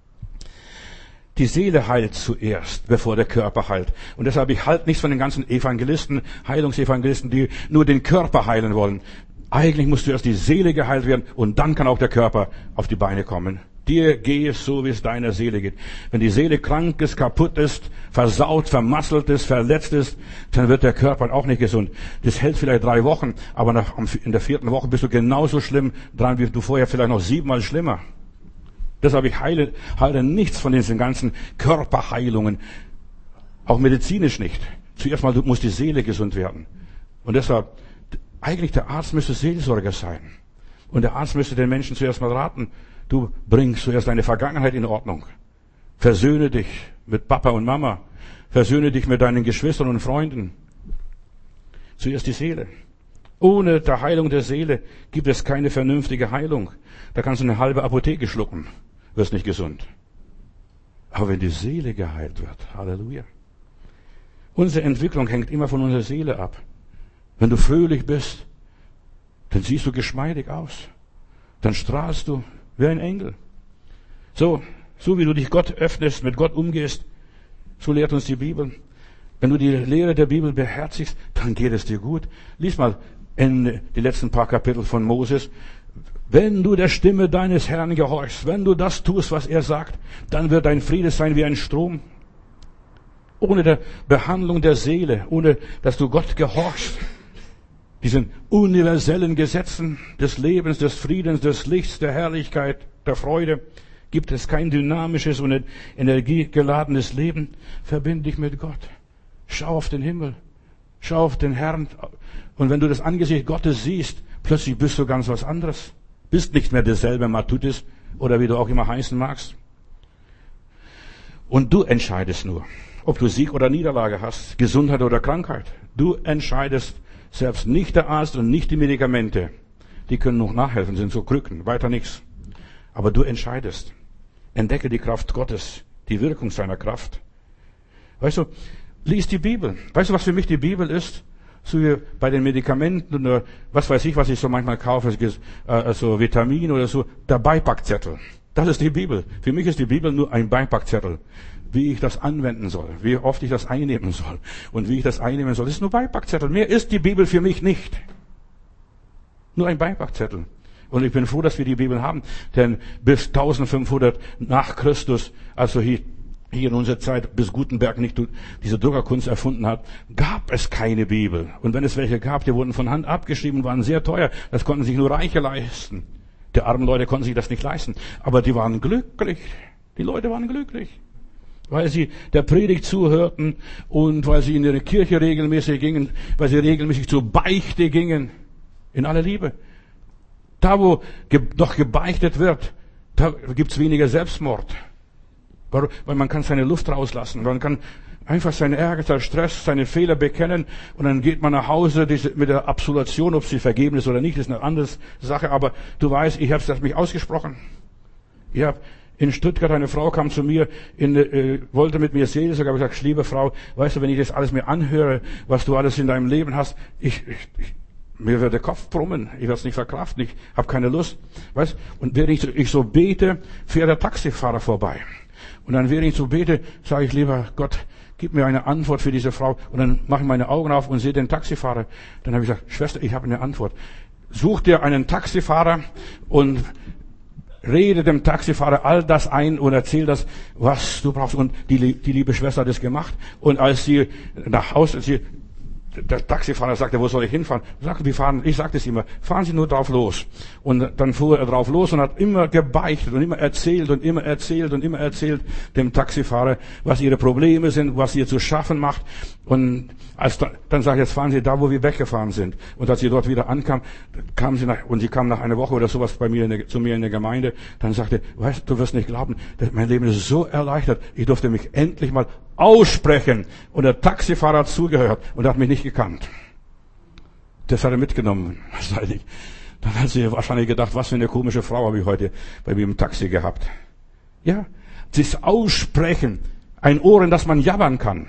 S1: Die Seele heilt zuerst, bevor der Körper heilt. Und deshalb, ich halte nichts von den ganzen Evangelisten, Heilungsevangelisten, die nur den Körper heilen wollen. Eigentlich muss zuerst die Seele geheilt werden und dann kann auch der Körper auf die Beine kommen. Dir gehe es so, wie es deiner Seele geht. Wenn die Seele krank ist, kaputt ist, versaut, vermasselt ist, verletzt ist, dann wird der Körper auch nicht gesund. Das hält vielleicht 3 Wochen, aber in der 4. Woche bist du genauso schlimm dran, wie du vorher, vielleicht noch 7-mal schlimmer. Deshalb, ich halte nichts von diesen ganzen Körperheilungen. Auch medizinisch nicht. Zuerst mal muss die Seele gesund werden. Und deshalb, eigentlich der Arzt müsste Seelsorger sein. Und der Arzt müsste den Menschen zuerst mal raten, du bringst zuerst deine Vergangenheit in Ordnung. Versöhne dich mit Papa und Mama. Versöhne dich mit deinen Geschwistern und Freunden. Zuerst die Seele. Ohne der Heilung der Seele gibt es keine vernünftige Heilung. Da kannst du eine halbe Apotheke schlucken. Wirst nicht gesund. Aber wenn die Seele geheilt wird, Halleluja. Unsere Entwicklung hängt immer von unserer Seele ab. Wenn du fröhlich bist, dann siehst du geschmeidig aus. Dann strahlst du wie ein Engel. So wie du dich Gott öffnest, mit Gott umgehst, so lehrt uns die Bibel. Wenn du die Lehre der Bibel beherzigst, dann geht es dir gut. Lies mal in die letzten paar Kapitel von Moses. Wenn du der Stimme deines Herrn gehorchst, wenn du das tust, was er sagt, dann wird dein Friede sein wie ein Strom. Ohne der Behandlung der Seele, ohne dass du Gott gehorchst, diesen universellen Gesetzen des Lebens, des Friedens, des Lichts, der Herrlichkeit, der Freude, gibt es kein dynamisches und energiegeladenes Leben. Verbinde dich mit Gott. Schau auf den Himmel. Schau auf den Herrn. Und wenn du das Angesicht Gottes siehst, plötzlich bist du ganz was anderes. Bist nicht mehr derselbe Matutis oder wie du auch immer heißen magst. Und du entscheidest nur, ob du Sieg oder Niederlage hast, Gesundheit oder Krankheit. Du entscheidest selbst, nicht der Arzt und nicht die Medikamente. Die können noch nachhelfen, sind so Krücken, weiter nichts. Aber du entscheidest. Entdecke die Kraft Gottes, die Wirkung seiner Kraft. Weißt du, lies die Bibel. Weißt du, was für mich die Bibel ist? So wie bei den Medikamenten oder was weiß ich, was ich so manchmal kaufe, so Vitamine oder so, der Beipackzettel. Das ist die Bibel. Für mich ist die Bibel nur ein Beipackzettel. Wie ich das anwenden soll, wie oft ich das einnehmen soll und wie ich das einnehmen soll. Das ist nur Beipackzettel. Mehr ist die Bibel für mich nicht. Nur ein Beipackzettel. Und ich bin froh, dass wir die Bibel haben, denn bis 1500 nach Christus, also hier in unserer Zeit, bis Gutenberg nicht diese Druckerkunst erfunden hat, gab es keine Bibel. Und wenn es welche gab, die wurden von Hand abgeschrieben, waren sehr teuer. Das konnten sich nur Reiche leisten. Die armen Leute konnten sich das nicht leisten. Aber die waren glücklich. Die Leute waren glücklich. Weil sie der Predigt zuhörten und weil sie in ihre Kirche regelmäßig gingen, weil sie regelmäßig zur Beichte gingen. In aller Liebe. Da, wo noch gebeichtet wird, da gibt's weniger Selbstmord. Weil man kann seine Luft rauslassen. Man kann einfach seinen Ärger, seinen Stress, seine Fehler bekennen und dann geht man nach Hause mit der Absolution, ob sie vergeben ist oder nicht, ist eine andere Sache. Aber du weißt, ich habe mich ausgesprochen. Ich habe In Stuttgart, eine Frau kam zu mir, wollte mit mir Seelsorge, aber ich gesagt, liebe Frau, weißt du, wenn ich das alles mir anhöre, was du alles in deinem Leben hast, mir wird der Kopf brummen, ich werde es nicht verkraften, ich habe keine Lust, weißt? Und während ich so bete, fährt der Taxifahrer vorbei. Und dann während ich so bete, sage ich, lieber Gott, gib mir eine Antwort für diese Frau. Und dann mache ich meine Augen auf und sehe den Taxifahrer. Dann habe ich gesagt, Schwester, ich habe eine Antwort. Such dir einen Taxifahrer und rede dem Taxifahrer all das ein und erzähl das, was du brauchst. Und die liebe Schwester hat es gemacht. Und als sie nach Hause, der Taxifahrer sagte, wo soll ich hinfahren? Ich sagte es immer, fahren Sie nur drauf los. Und dann fuhr er drauf los und hat immer gebeichtet und immer erzählt dem Taxifahrer, was ihre Probleme sind, was ihr zu schaffen macht. Und dann sage ich, jetzt fahren Sie da, wo wir weggefahren sind. Und als sie dort wieder ankam, sie kam nach einer Woche oder sowas zu mir in der Gemeinde, dann sagte, weißt du, wirst nicht glauben, mein Leben ist so erleichtert, ich durfte mich endlich mal aussprechen. Und der Taxifahrer hat zugehört und hat mich nicht gekannt. Das hat er mitgenommen. Wahrscheinlich. Dann hat sie wahrscheinlich gedacht, was für eine komische Frau habe ich heute bei mir im Taxi gehabt. Ja, das Aussprechen, ein Ohr, in das man jammern kann.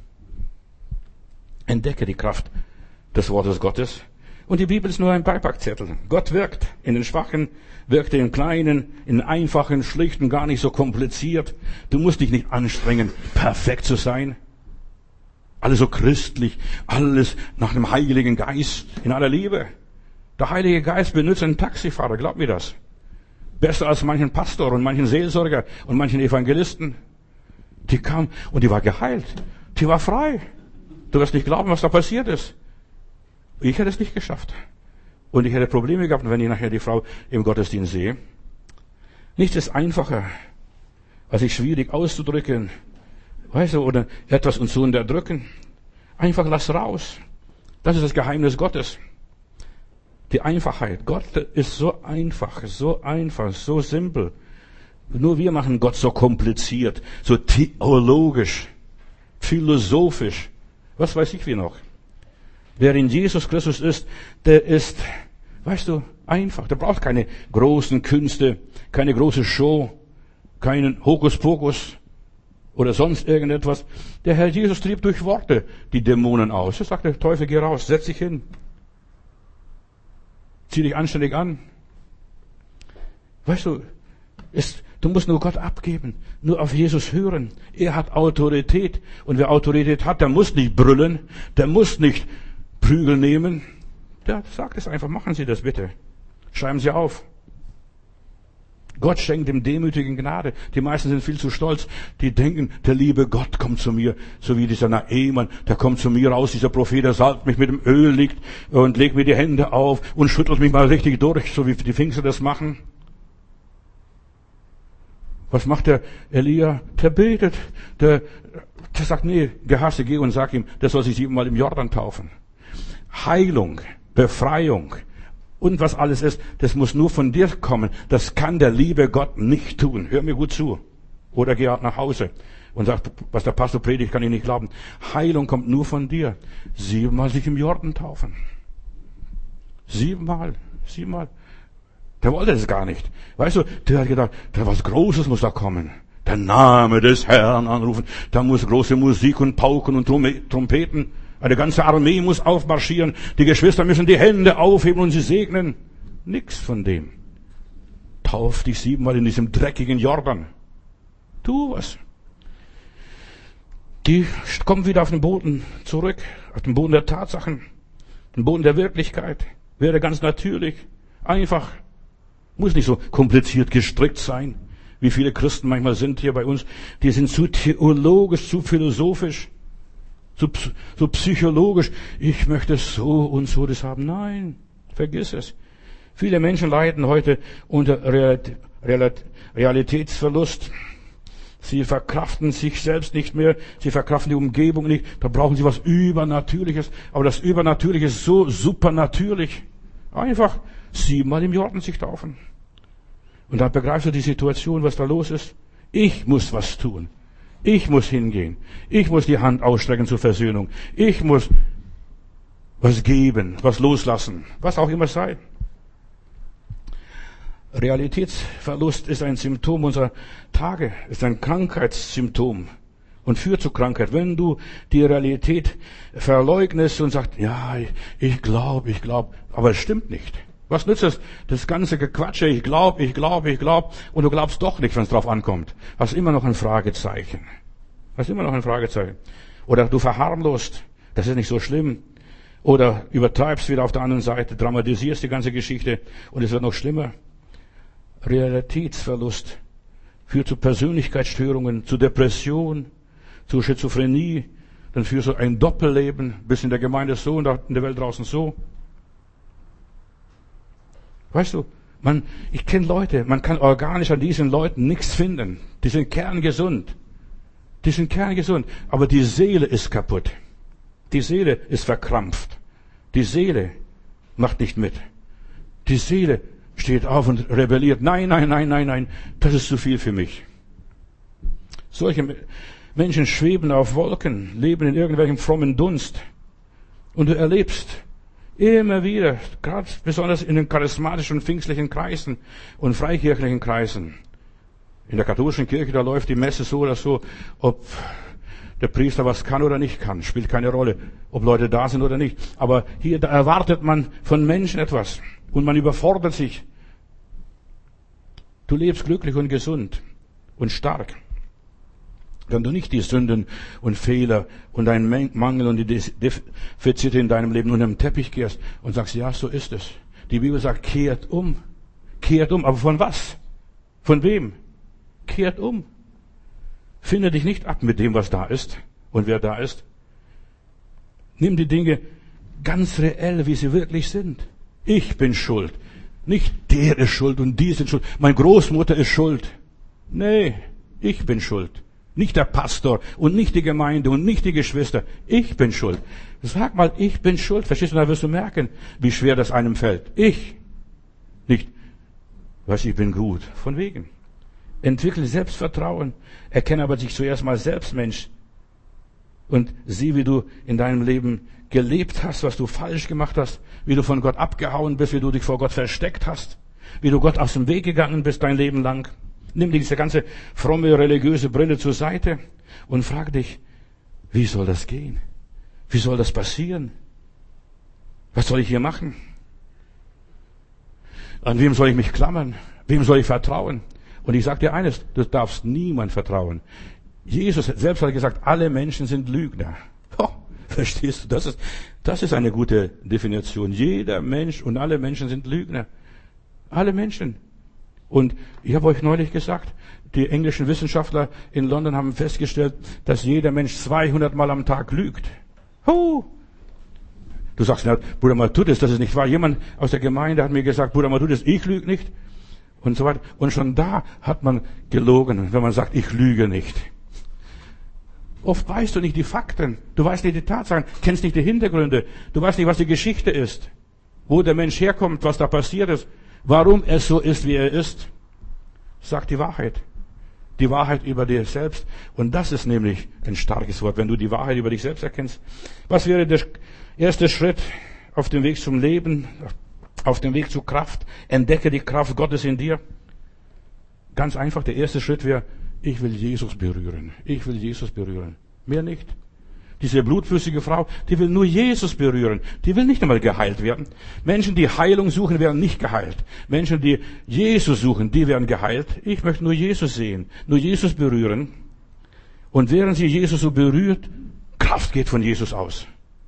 S1: Entdecke die Kraft des Wortes Gottes. Und die Bibel ist nur ein Beipackzettel. Gott wirkt in den Schwachen, wirkt in den Kleinen, in den Einfachen, Schlichten, gar nicht so kompliziert. Du musst dich nicht anstrengen, perfekt zu sein. Alles so christlich, alles nach dem Heiligen Geist, in aller Liebe. Der Heilige Geist benutzt einen Taxifahrer, glaub mir das. Besser als manchen Pastor und manchen Seelsorger und manchen Evangelisten. Die kam und die war geheilt. Die war frei. Du wirst nicht glauben, was da passiert ist. Ich hätte es nicht geschafft. Und ich hätte Probleme gehabt, wenn ich nachher die Frau im Gottesdienst sehe. Nichts ist einfacher, als sich schwierig auszudrücken. Weißt du, oder etwas uns zu unterdrücken. Einfach lass raus. Das ist das Geheimnis Gottes. Die Einfachheit. Gott ist so einfach, so simpel. Nur wir machen Gott so kompliziert, so theologisch, philosophisch. Was weiß ich wie noch? Wer in Jesus Christus ist, der ist, weißt du, einfach. Der braucht keine großen Künste, keine große Show, keinen Hokuspokus oder sonst irgendetwas. Der Herr Jesus trieb durch Worte die Dämonen aus. Er sagte, der Teufel, geh raus, setz dich hin. Zieh dich anständig an. Weißt du, du musst nur Gott abgeben, nur auf Jesus hören. Er hat Autorität. Und wer Autorität hat, der muss nicht brüllen, der muss nicht Prügel nehmen. Der sagt es einfach, machen Sie das bitte. Schreiben Sie auf. Gott schenkt dem Demütigen Gnade. Die meisten sind viel zu stolz. Die denken, der liebe Gott kommt zu mir, so wie dieser Naaman, der kommt zu mir raus, dieser Prophet, der salbt mich mit dem Öl und legt mir die Hände auf und schüttelt mich mal richtig durch, so wie die Pfingster das machen. Was macht der Elia? Der betet. Der sagt, nee, Gehasse, geh und sag ihm, der soll sich 7-mal im Jordan taufen. Heilung, Befreiung und was alles ist, das muss nur von dir kommen. Das kann der liebe Gott nicht tun. Hör mir gut zu. Oder geh nach Hause und sag, was der Pastor predigt, kann ich nicht glauben. Heilung kommt nur von dir. 7-mal sich im Jordan taufen. 7-mal. Der wollte das gar nicht. Weißt du, der hat gedacht, was Großes muss da kommen. Der Name des Herrn anrufen. Da muss große Musik und Pauken und Trompeten. Eine ganze Armee muss aufmarschieren. Die Geschwister müssen die Hände aufheben und sie segnen. Nix von dem. Tauf dich 7-mal in diesem dreckigen Jordan. Tu was. Die kommen wieder auf den Boden zurück. Auf den Boden der Tatsachen. Den Boden der Wirklichkeit. Wäre ganz natürlich. Einfach. Muss nicht so kompliziert gestrickt sein, wie viele Christen manchmal sind hier bei uns. Die sind zu theologisch, zu philosophisch, so psychologisch. Ich möchte so und so das haben. Nein, vergiss es. Viele Menschen leiden heute unter Realitätsverlust. Sie verkraften sich selbst nicht mehr. Sie verkraften die Umgebung nicht. Da brauchen sie was Übernatürliches. Aber das Übernatürliche ist so supernatürlich. Einfach 7-mal im Jordan sich taufen. Und dann begreifst du die Situation, was da los ist. Ich muss was tun. Ich muss hingehen. Ich muss die Hand ausstrecken zur Versöhnung. Ich muss was geben, was loslassen, was auch immer sei. Realitätsverlust ist ein Symptom unserer Tage, ist ein Krankheitssymptom und führt zu Krankheit. Wenn du die Realität verleugnest und sagst, ja, ich glaube, aber es stimmt nicht. Was nützt es? Das ganze Gequatsche, ich glaube, und du glaubst doch nicht, wenn es drauf ankommt. Hast immer noch ein Fragezeichen. Oder du verharmlost, das ist nicht so schlimm. Oder übertreibst wieder auf der anderen Seite, dramatisierst die ganze Geschichte und es wird noch schlimmer. Realitätsverlust führt zu Persönlichkeitsstörungen, zu Depression, zu Schizophrenie. Dann führst du ein Doppelleben, bist in der Gemeinde so und in der Welt draußen so. Weißt du, ich kenne Leute, man kann organisch an diesen Leuten nichts finden. Die sind kerngesund. Aber die Seele ist kaputt. Die Seele ist verkrampft. Die Seele macht nicht mit. Die Seele steht auf und rebelliert. Nein, das ist zu viel für mich. Solche Menschen schweben auf Wolken, leben in irgendwelchem frommen Dunst. Und du erlebst immer wieder, gerade besonders in den charismatischen, pfingstlichen Kreisen und freikirchlichen Kreisen. In der katholischen Kirche, da läuft die Messe so oder so, ob der Priester was kann oder nicht kann, spielt keine Rolle, ob Leute da sind oder nicht. Aber hier, da erwartet man von Menschen etwas und man überfordert sich. Du lebst glücklich und gesund und stark. Wenn du nicht die Sünden und Fehler und deinen Mangel und die Defizite in deinem Leben unter den Teppich kehrst und sagst, ja, so ist es. Die Bibel sagt, kehrt um. Aber von was? Von wem? Kehrt um. Finde dich nicht ab mit dem, was da ist und wer da ist. Nimm die Dinge ganz reell, wie sie wirklich sind. Ich bin schuld. Nicht der ist schuld und die sind schuld. Meine Großmutter ist schuld. Nee, ich bin schuld. Nicht der Pastor und nicht die Gemeinde und nicht die Geschwister. Ich bin schuld. Sag mal, ich bin schuld. Verstehst du? Da wirst du merken, wie schwer das einem fällt. Ich. Nicht, ich bin gut. Von wegen. Entwickle Selbstvertrauen. Erkenne aber dich zuerst mal selbst, Mensch. Und sieh, wie du in deinem Leben gelebt hast, was du falsch gemacht hast, wie du von Gott abgehauen bist, wie du dich vor Gott versteckt hast, wie du Gott aus dem Weg gegangen bist dein Leben lang. Nimm diese ganze fromme, religiöse Brille zur Seite und frag dich, wie soll das gehen? Wie soll das passieren? Was soll ich hier machen? An wem soll ich mich klammern? Wem soll ich vertrauen? Und ich sage dir eines, du darfst niemand vertrauen. Jesus selbst hat gesagt, alle Menschen sind Lügner. Oh, verstehst du? Das ist eine gute Definition. Jeder Mensch und alle Menschen sind Lügner. Alle Menschen. Und ich habe euch neulich gesagt, die englischen Wissenschaftler in London haben festgestellt, dass jeder Mensch 200 Mal am Tag lügt. Du sagst, na, Bruder Matthäus, das ist nicht wahr. Jemand aus der Gemeinde hat mir gesagt, Bruder Matthäus, ich lüge nicht. Und so weiter. Und schon da hat man gelogen, wenn man sagt, ich lüge nicht. Oft weißt du nicht die Fakten. Du weißt nicht die Tatsachen, kennst nicht die Hintergründe. Du weißt nicht, was die Geschichte ist. Wo der Mensch herkommt, was da passiert ist. Warum er so ist, wie er ist. Sag die Wahrheit. Die Wahrheit über dir selbst. Und das ist nämlich ein starkes Wort, wenn du die Wahrheit über dich selbst erkennst. Was wäre der erste Schritt auf dem Weg zum Leben, auf dem Weg zur Kraft? Entdecke die Kraft Gottes in dir. Ganz einfach, der erste Schritt wäre, ich will Jesus berühren. Ich will Jesus berühren. Mehr nicht. Diese blutflüssige Frau, die will nur Jesus berühren. Die will nicht einmal geheilt werden. Menschen, die Heilung suchen, werden nicht geheilt. Menschen, die Jesus suchen, die werden geheilt. Ich möchte nur Jesus sehen, nur Jesus berühren. Und während sie Jesus so berührt, Kraft geht von Jesus aus.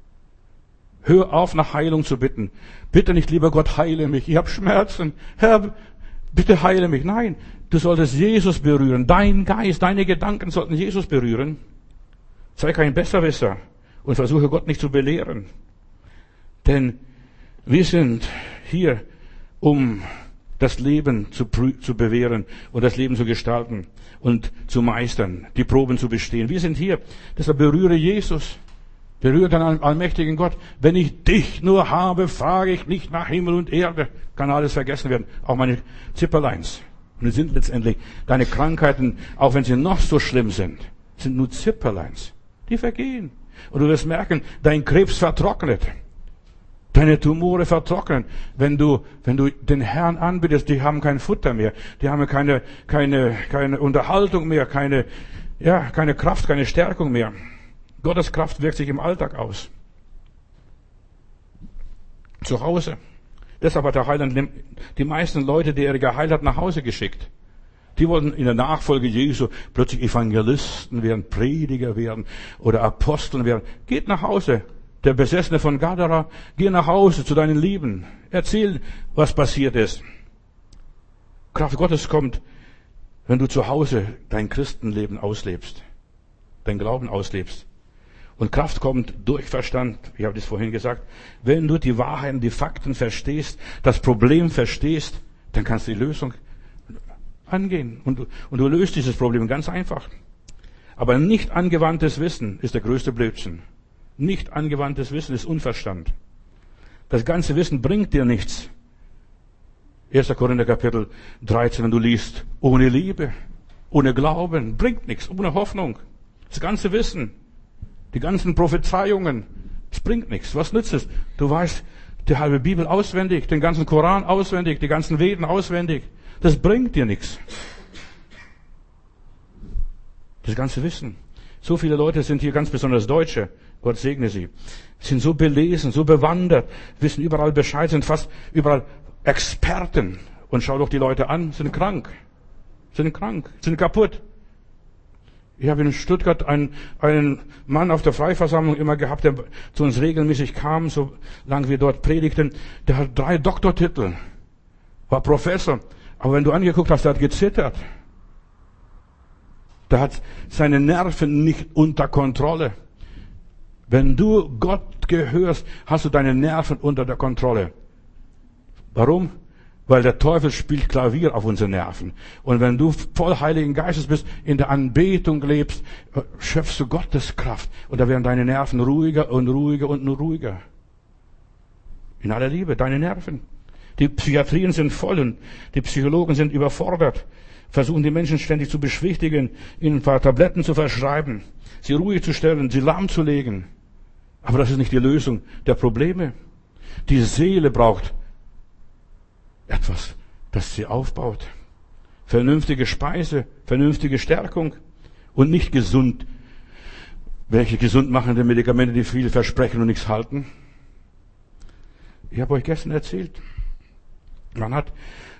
S1: Hör auf, nach Heilung zu bitten. Bitte nicht, lieber Gott, heile mich. Ich habe Schmerzen. Herr, bitte heile mich. Nein, du solltest Jesus berühren. Dein Geist, deine Gedanken sollten Jesus berühren. Sei kein Besserwisser und versuche Gott nicht zu belehren. Denn wir sind hier, um das Leben zu bewähren und das Leben zu gestalten und zu meistern, die Proben zu bestehen. Wir sind hier, deshalb berühre Jesus. Berühre den allmächtigen Gott. Wenn ich dich nur habe, frage ich nicht nach Himmel und Erde. Kann alles vergessen werden. Auch meine Zipperleins. Und es sind letztendlich deine Krankheiten, auch wenn sie noch so schlimm sind, sind nur Zipperleins. Die vergehen. Und du wirst merken, dein Krebs vertrocknet. Deine Tumore vertrocknen. Wenn du den Herrn anbietest, die haben kein Futter mehr. Die haben keine Unterhaltung mehr, keine Kraft, keine Stärkung mehr. Gottes Kraft wirkt sich im Alltag aus. Zu Hause. Deshalb hat der Heiland die meisten Leute, die er geheilt hat, nach Hause geschickt. Die wollten in der Nachfolge Jesu plötzlich Evangelisten werden, Prediger werden oder Aposteln werden. Geht nach Hause. Der Besessene von Gadara, geh nach Hause zu deinen Lieben. Erzähl, was passiert ist. Kraft Gottes kommt, wenn du zu Hause dein Christenleben auslebst, dein Glauben auslebst. Und Kraft kommt durch Verstand, ich habe das vorhin gesagt, wenn du die Wahrheiten, die Fakten verstehst, das Problem verstehst, dann kannst du die Lösung angehen. Und du löst dieses Problem ganz einfach. Aber nicht angewandtes Wissen ist der größte Blödsinn. Nicht angewandtes Wissen ist Unverstand. Das ganze Wissen bringt dir nichts. 1. Korinther Kapitel 13, wenn du liest, ohne Liebe, ohne Glauben, bringt nichts, ohne Hoffnung. Das ganze Wissen, die ganzen Prophezeiungen, es bringt nichts. Was nützt es? Du weißt die halbe Bibel auswendig, den ganzen Koran auswendig, die ganzen Veden auswendig. Das bringt dir nichts. Das ganze Wissen. So viele Leute sind hier, ganz besonders Deutsche, Gott segne sie, sind so belesen, so bewandert, wissen überall Bescheid, sind fast überall Experten. Und schau doch die Leute an, sind krank, sind kaputt. Ich habe in Stuttgart einen Mann auf der Freiversammlung immer gehabt, der zu uns regelmäßig kam, solange wir dort predigten. Der hat 3 Doktortitel, war Professor. Aber wenn du angeguckt hast, der hat gezittert. Der hat seine Nerven nicht unter Kontrolle. Wenn du Gott gehörst, hast du deine Nerven unter der Kontrolle. Warum? Weil der Teufel spielt Klavier auf unsere Nerven. Und wenn du voll Heiligen Geistes bist, in der Anbetung lebst, schöpfst du Gottes Kraft. Und da werden deine Nerven ruhiger und ruhiger und nur ruhiger. In aller Liebe, deine Nerven. Die Psychiatrien sind voll und die Psychologen sind überfordert, versuchen die Menschen ständig zu beschwichtigen, ihnen ein paar Tabletten zu verschreiben, sie ruhig zu stellen, sie lahmzulegen. Aber das ist nicht die Lösung der Probleme. Die Seele braucht etwas, das sie aufbaut. Vernünftige Speise, vernünftige Stärkung und nicht gesund. Welche gesund machende Medikamente, die viel versprechen und nichts halten. Ich habe euch gestern erzählt, man hat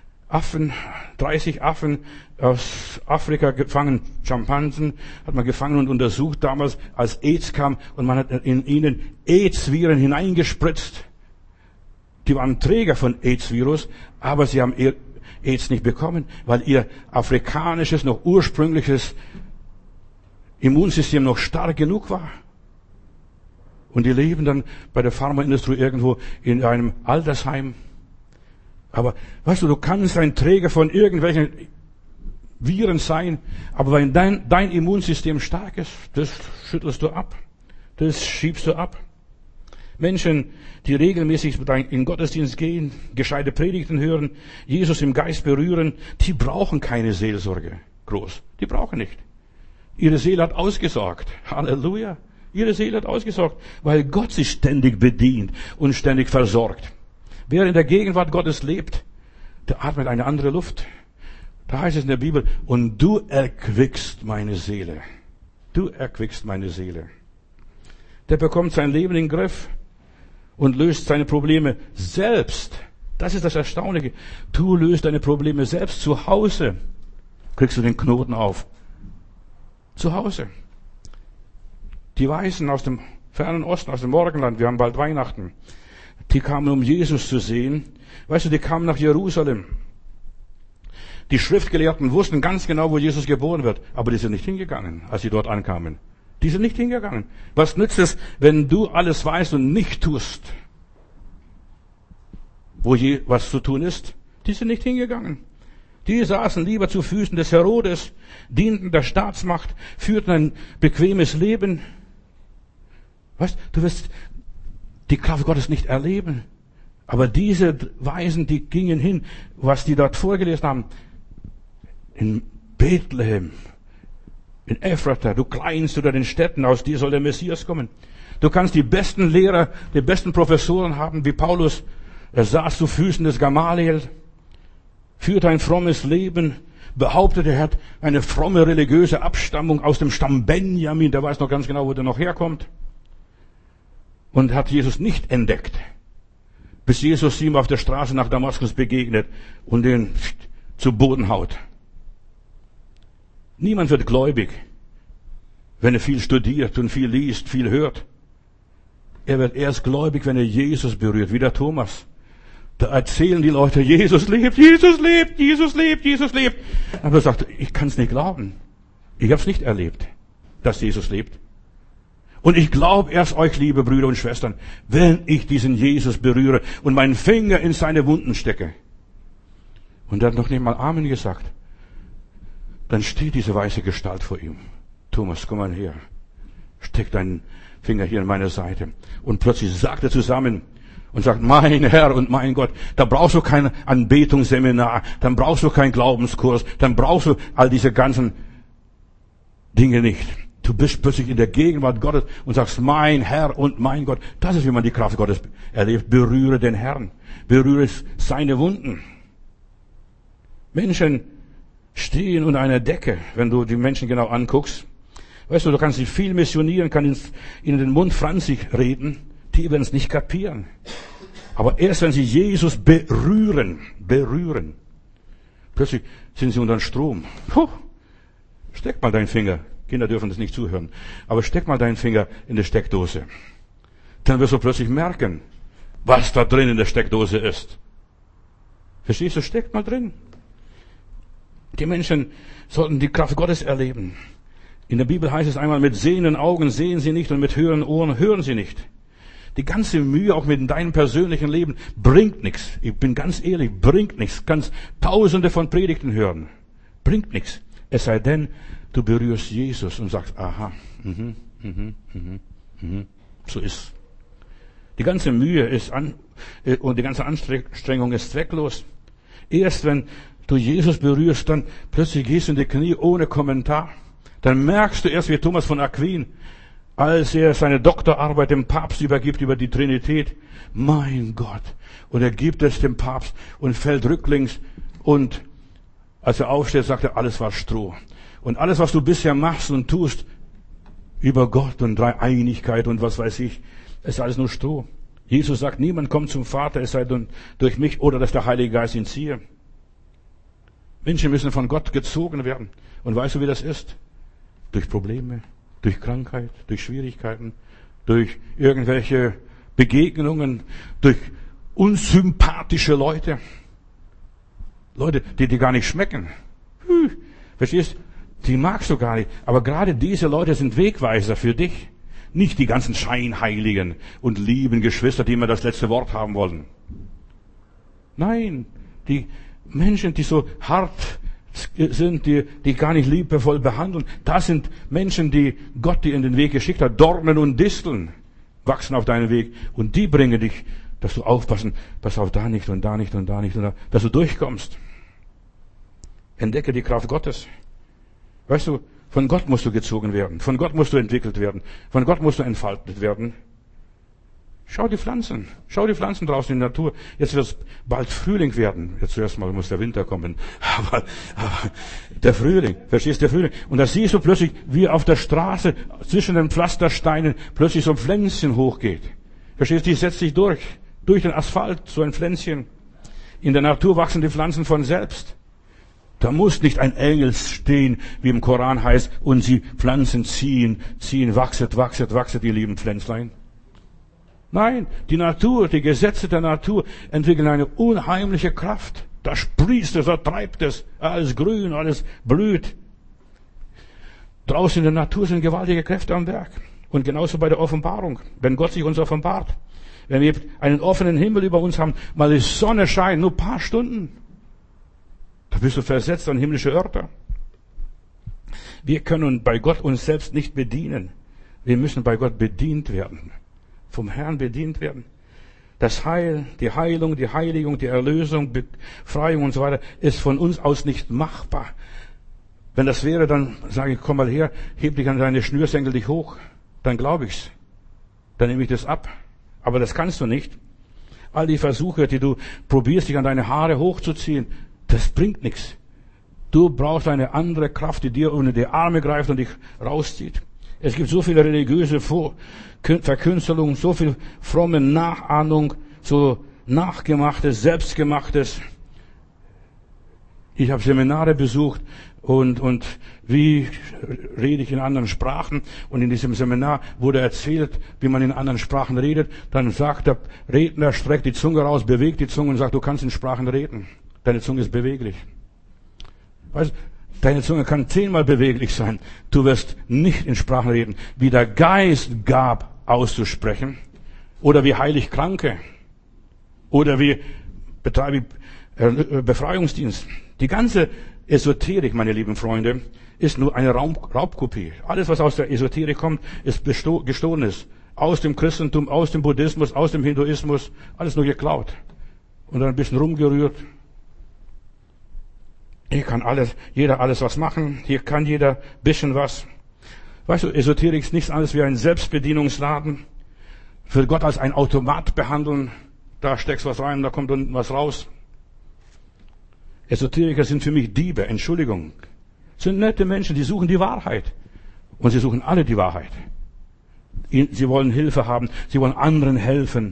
S1: 30 Affen aus Afrika gefangen, Schimpansen hat man gefangen und untersucht damals, als AIDS kam, und man hat in ihnen AIDS-Viren hineingespritzt. Die waren Träger von AIDS-Virus, aber sie haben AIDS nicht bekommen, weil ihr afrikanisches, noch ursprüngliches Immunsystem noch stark genug war. Und die leben dann bei der Pharmaindustrie irgendwo in einem Altersheim. Aber weißt du, du kannst ein Träger von irgendwelchen Viren sein, aber wenn dein Immunsystem stark ist, das schüttelst du ab. Das schiebst du ab. Menschen, die regelmäßig in Gottesdienst gehen, gescheite Predigten hören, Jesus im Geist berühren, die brauchen keine Seelsorge groß. Die brauchen nicht. Ihre Seele hat ausgesorgt. Halleluja. Ihre Seele hat ausgesorgt, weil Gott sie ständig bedient und ständig versorgt. Wer in der Gegenwart Gottes lebt, der atmet eine andere Luft. Da heißt es in der Bibel, und du erquickst meine Seele. Du erquickst meine Seele. Der bekommt sein Leben in den Griff und löst seine Probleme selbst. Das ist das Erstaunliche. Du löst deine Probleme selbst zu Hause. Kriegst du den Knoten auf. Zu Hause. Die Weisen aus dem fernen Osten, aus dem Morgenland, wir haben bald Weihnachten, die kamen, um Jesus zu sehen. Weißt du, die kamen nach Jerusalem. Die Schriftgelehrten wussten ganz genau, wo Jesus geboren wird, aber die sind nicht hingegangen, als sie dort ankamen. Die sind nicht hingegangen. Was nützt es, wenn du alles weißt und nicht tust, was zu tun ist? Die sind nicht hingegangen. Die saßen lieber zu Füßen des Herodes, dienten der Staatsmacht, führten ein bequemes Leben. Weißt, du wirst die Kraft Gottes nicht erleben. Aber diese Weisen, die gingen hin, was die dort vorgelesen haben, in Bethlehem, In Ephrata, du Kleinst unter den Städten, aus dir soll der Messias kommen. Du kannst die besten Lehrer, die besten Professoren haben, wie Paulus. Er saß zu Füßen des Gamaliel, führte ein frommes Leben, behauptete, er hat eine fromme religiöse Abstammung aus dem Stamm Benjamin, der weiß noch ganz genau, wo der noch herkommt. Und hat Jesus nicht entdeckt, bis Jesus ihm auf der Straße nach Damaskus begegnet und ihn zu Boden haut. Niemand wird gläubig, wenn er viel studiert und viel liest, viel hört. Er wird erst gläubig, wenn er Jesus berührt, wie der Thomas. Da erzählen die Leute, Jesus lebt, Jesus lebt, Jesus lebt, Jesus lebt. Aber er sagt, ich kann es nicht glauben. Ich habe es nicht erlebt, dass Jesus lebt. Und ich glaube erst euch, liebe Brüder und Schwestern, wenn ich diesen Jesus berühre und meinen Finger in seine Wunden stecke. Und er hat noch nicht mal Amen gesagt. Dann steht diese weiße Gestalt vor ihm. Thomas, komm mal her. Steck deinen Finger hier in meine Seite. Und plötzlich sagt er zusammen und sagt, mein Herr und mein Gott, da brauchst du kein Anbetungsseminar, dann brauchst du keinen Glaubenskurs, dann brauchst du all diese ganzen Dinge nicht. Du bist plötzlich in der Gegenwart Gottes und sagst, mein Herr und mein Gott. Das ist, wie man die Kraft Gottes erlebt. Berühre den Herrn. Berühre seine Wunden. Menschen stehen unter einer Decke, wenn du die Menschen genau anguckst. Weißt du, du kannst sie viel missionieren, kannst ihnen den Mund franzig reden. Die werden es nicht kapieren. Aber erst wenn sie Jesus berühren, plötzlich sind sie unter dem Strom. Puh, steck mal deinen Finger. Kinder dürfen das nicht zuhören. Aber steck mal deinen Finger in die Steckdose. Dann wirst du plötzlich merken, was da drin in der Steckdose ist. Verstehst du? Steckt mal drin. Die Menschen sollten die Kraft Gottes erleben. In der Bibel heißt es einmal, mit sehenden Augen sehen sie nicht und mit hörenden Ohren hören sie nicht. Die ganze Mühe, auch mit deinem persönlichen Leben, bringt nichts. Ich bin ganz ehrlich, bringt nichts. Kannst Tausende von Predigten hören. Bringt nichts. Es sei denn, du berührst Jesus und sagst, aha, so ist. Die ganze Mühe ist und die ganze Anstrengung ist zwecklos. Erst wenn du Jesus berührst, dann plötzlich gehst du in die Knie ohne Kommentar. Dann merkst du erst, wie Thomas von Aquin, als er seine Doktorarbeit dem Papst übergibt über die Trinität. Mein Gott. Und er gibt es dem Papst und fällt rücklings. Und als er aufsteht, sagt er, alles war Stroh. Und alles, was du bisher machst und tust, über Gott und Dreieinigkeit und was weiß ich, ist alles nur Stroh. Jesus sagt, niemand kommt zum Vater, es sei denn durch mich oder dass der Heilige Geist ihn ziehe. Menschen müssen von Gott gezogen werden. Und weißt du, wie das ist? Durch Probleme, durch Krankheit, durch Schwierigkeiten, durch irgendwelche Begegnungen, durch unsympathische Leute. Leute, die dir gar nicht schmecken. Verstehst? Die magst du gar nicht. Aber gerade diese Leute sind Wegweiser für dich. Nicht die ganzen Scheinheiligen und lieben Geschwister, die immer das letzte Wort haben wollen. Nein, die Menschen, die so hart sind, die gar nicht liebevoll behandeln, das sind Menschen, die Gott dir in den Weg geschickt hat. Dornen und Disteln wachsen auf deinen Weg und die bringen dich, dass du aufpassen, pass auf, da nicht und da nicht und da nicht und da, dass du durchkommst. Entdecke die Kraft Gottes. Weißt du, von Gott musst du gezogen werden. Von Gott musst du entwickelt werden. Von Gott musst du entfaltet werden. Schau die Pflanzen draußen in der Natur. Jetzt wird es bald Frühling werden. Jetzt zuerst mal muss der Winter kommen. Aber der Frühling, verstehst du, der Frühling. Und da siehst du plötzlich, wie auf der Straße zwischen den Pflastersteinen plötzlich so ein Pflänzchen hochgeht. Verstehst du, die setzt sich durch den Asphalt, so ein Pflänzchen. In der Natur wachsen die Pflanzen von selbst. Da muss nicht ein Engel stehen, wie im Koran heißt, und sie Pflanzen ziehen, wachset, ihr lieben Pflänzlein. Nein, die Natur, die Gesetze der Natur entwickeln eine unheimliche Kraft. Da sprießt es, da treibt es, alles grün, alles blüht. Draußen in der Natur sind gewaltige Kräfte am Werk. Und genauso bei der Offenbarung, wenn Gott sich uns offenbart. Wenn wir einen offenen Himmel über uns haben, mal die Sonne scheint, nur ein paar Stunden. Da bist du versetzt an himmlische Örter. Wir können bei Gott uns selbst nicht bedienen. Wir müssen bei Gott bedient werden. Vom Herrn bedient werden. Das Heil, die Heilung, die Heiligung, die Erlösung, Befreiung und so weiter ist von uns aus nicht machbar. Wenn das wäre, dann sage ich, komm mal her, heb dich an deine Schnürsenkel dich hoch. Dann glaube ich's. Dann nehme ich das ab. Aber das kannst du nicht. All die Versuche, die du probierst, dich an deine Haare hochzuziehen, das bringt nichts. Du brauchst eine andere Kraft, die dir unter die Arme greift und dich rauszieht. Es gibt so viele religiöse Verkünstelungen, so viel fromme Nachahmung, so nachgemachtes, selbstgemachtes. Ich habe Seminare besucht und wie rede ich in anderen Sprachen? Und in diesem Seminar wurde erzählt, wie man in anderen Sprachen redet. Dann sagt der Redner, streckt die Zunge raus, bewegt die Zunge und sagt, du kannst in Sprachen reden. Deine Zunge ist beweglich. Weißt, deine Zunge kann 10-mal beweglich sein. Du wirst nicht in Sprachen reden, wie der Geist gab, auszusprechen. Oder wie heilig Kranke. Oder wie betreibe Befreiungsdienst. Die ganze Esoterik, meine lieben Freunde, ist nur eine Raubkopie. Alles, was aus der Esoterik kommt, ist Gestohlenes. Aus dem Christentum, aus dem Buddhismus, aus dem Hinduismus, alles nur geklaut. Und dann ein bisschen rumgerührt. Hier kann jeder alles was machen. Hier kann jeder ein bisschen was. Weißt du, Esoterik ist nichts anderes wie ein Selbstbedienungsladen. Für Gott als ein Automat behandeln. Da steckst was rein, da kommt unten was raus. Esoteriker sind für mich Diebe, Entschuldigung. Sind nette Menschen, die suchen die Wahrheit. Und sie suchen alle die Wahrheit. Sie wollen Hilfe haben, sie wollen anderen helfen.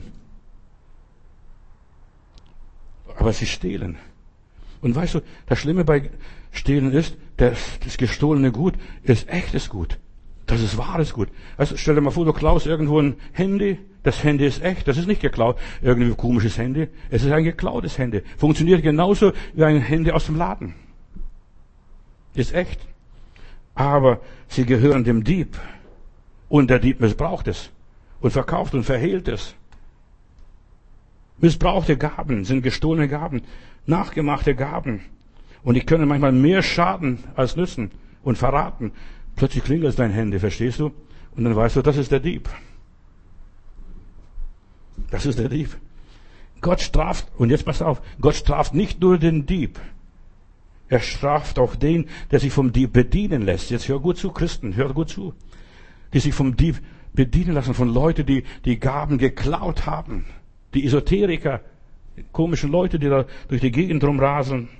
S1: Aber sie stehlen. Und weißt du, das Schlimme bei Stehlen ist, das gestohlene Gut ist echtes Gut. Das ist wahres Gut. Also stell dir mal vor, du klaust irgendwo ein Handy. Das Handy ist echt. Das ist nicht geklaut. Irgendwie ein komisches Handy. Es ist ein geklautes Handy. Funktioniert genauso wie ein Handy aus dem Laden. Ist echt. Aber sie gehören dem Dieb. Und der Dieb missbraucht es. Und verkauft und verhehlt es. Missbrauchte Gaben sind gestohlene Gaben. Nachgemachte Gaben. Und die können manchmal mehr schaden als nützen. Und verraten. Plötzlich klingelt dein Handy, verstehst du? Und dann weißt du, das ist der Dieb. Das ist der Dieb. Gott straft, und jetzt pass auf, Gott straft nicht nur den Dieb. Er straft auch den, der sich vom Dieb bedienen lässt. Jetzt hör gut zu, Christen, hör gut zu. Die sich vom Dieb bedienen lassen, von Leuten, die die Gaben geklaut haben. Die Esoteriker, komischen Leute, die da durch die Gegend rasen.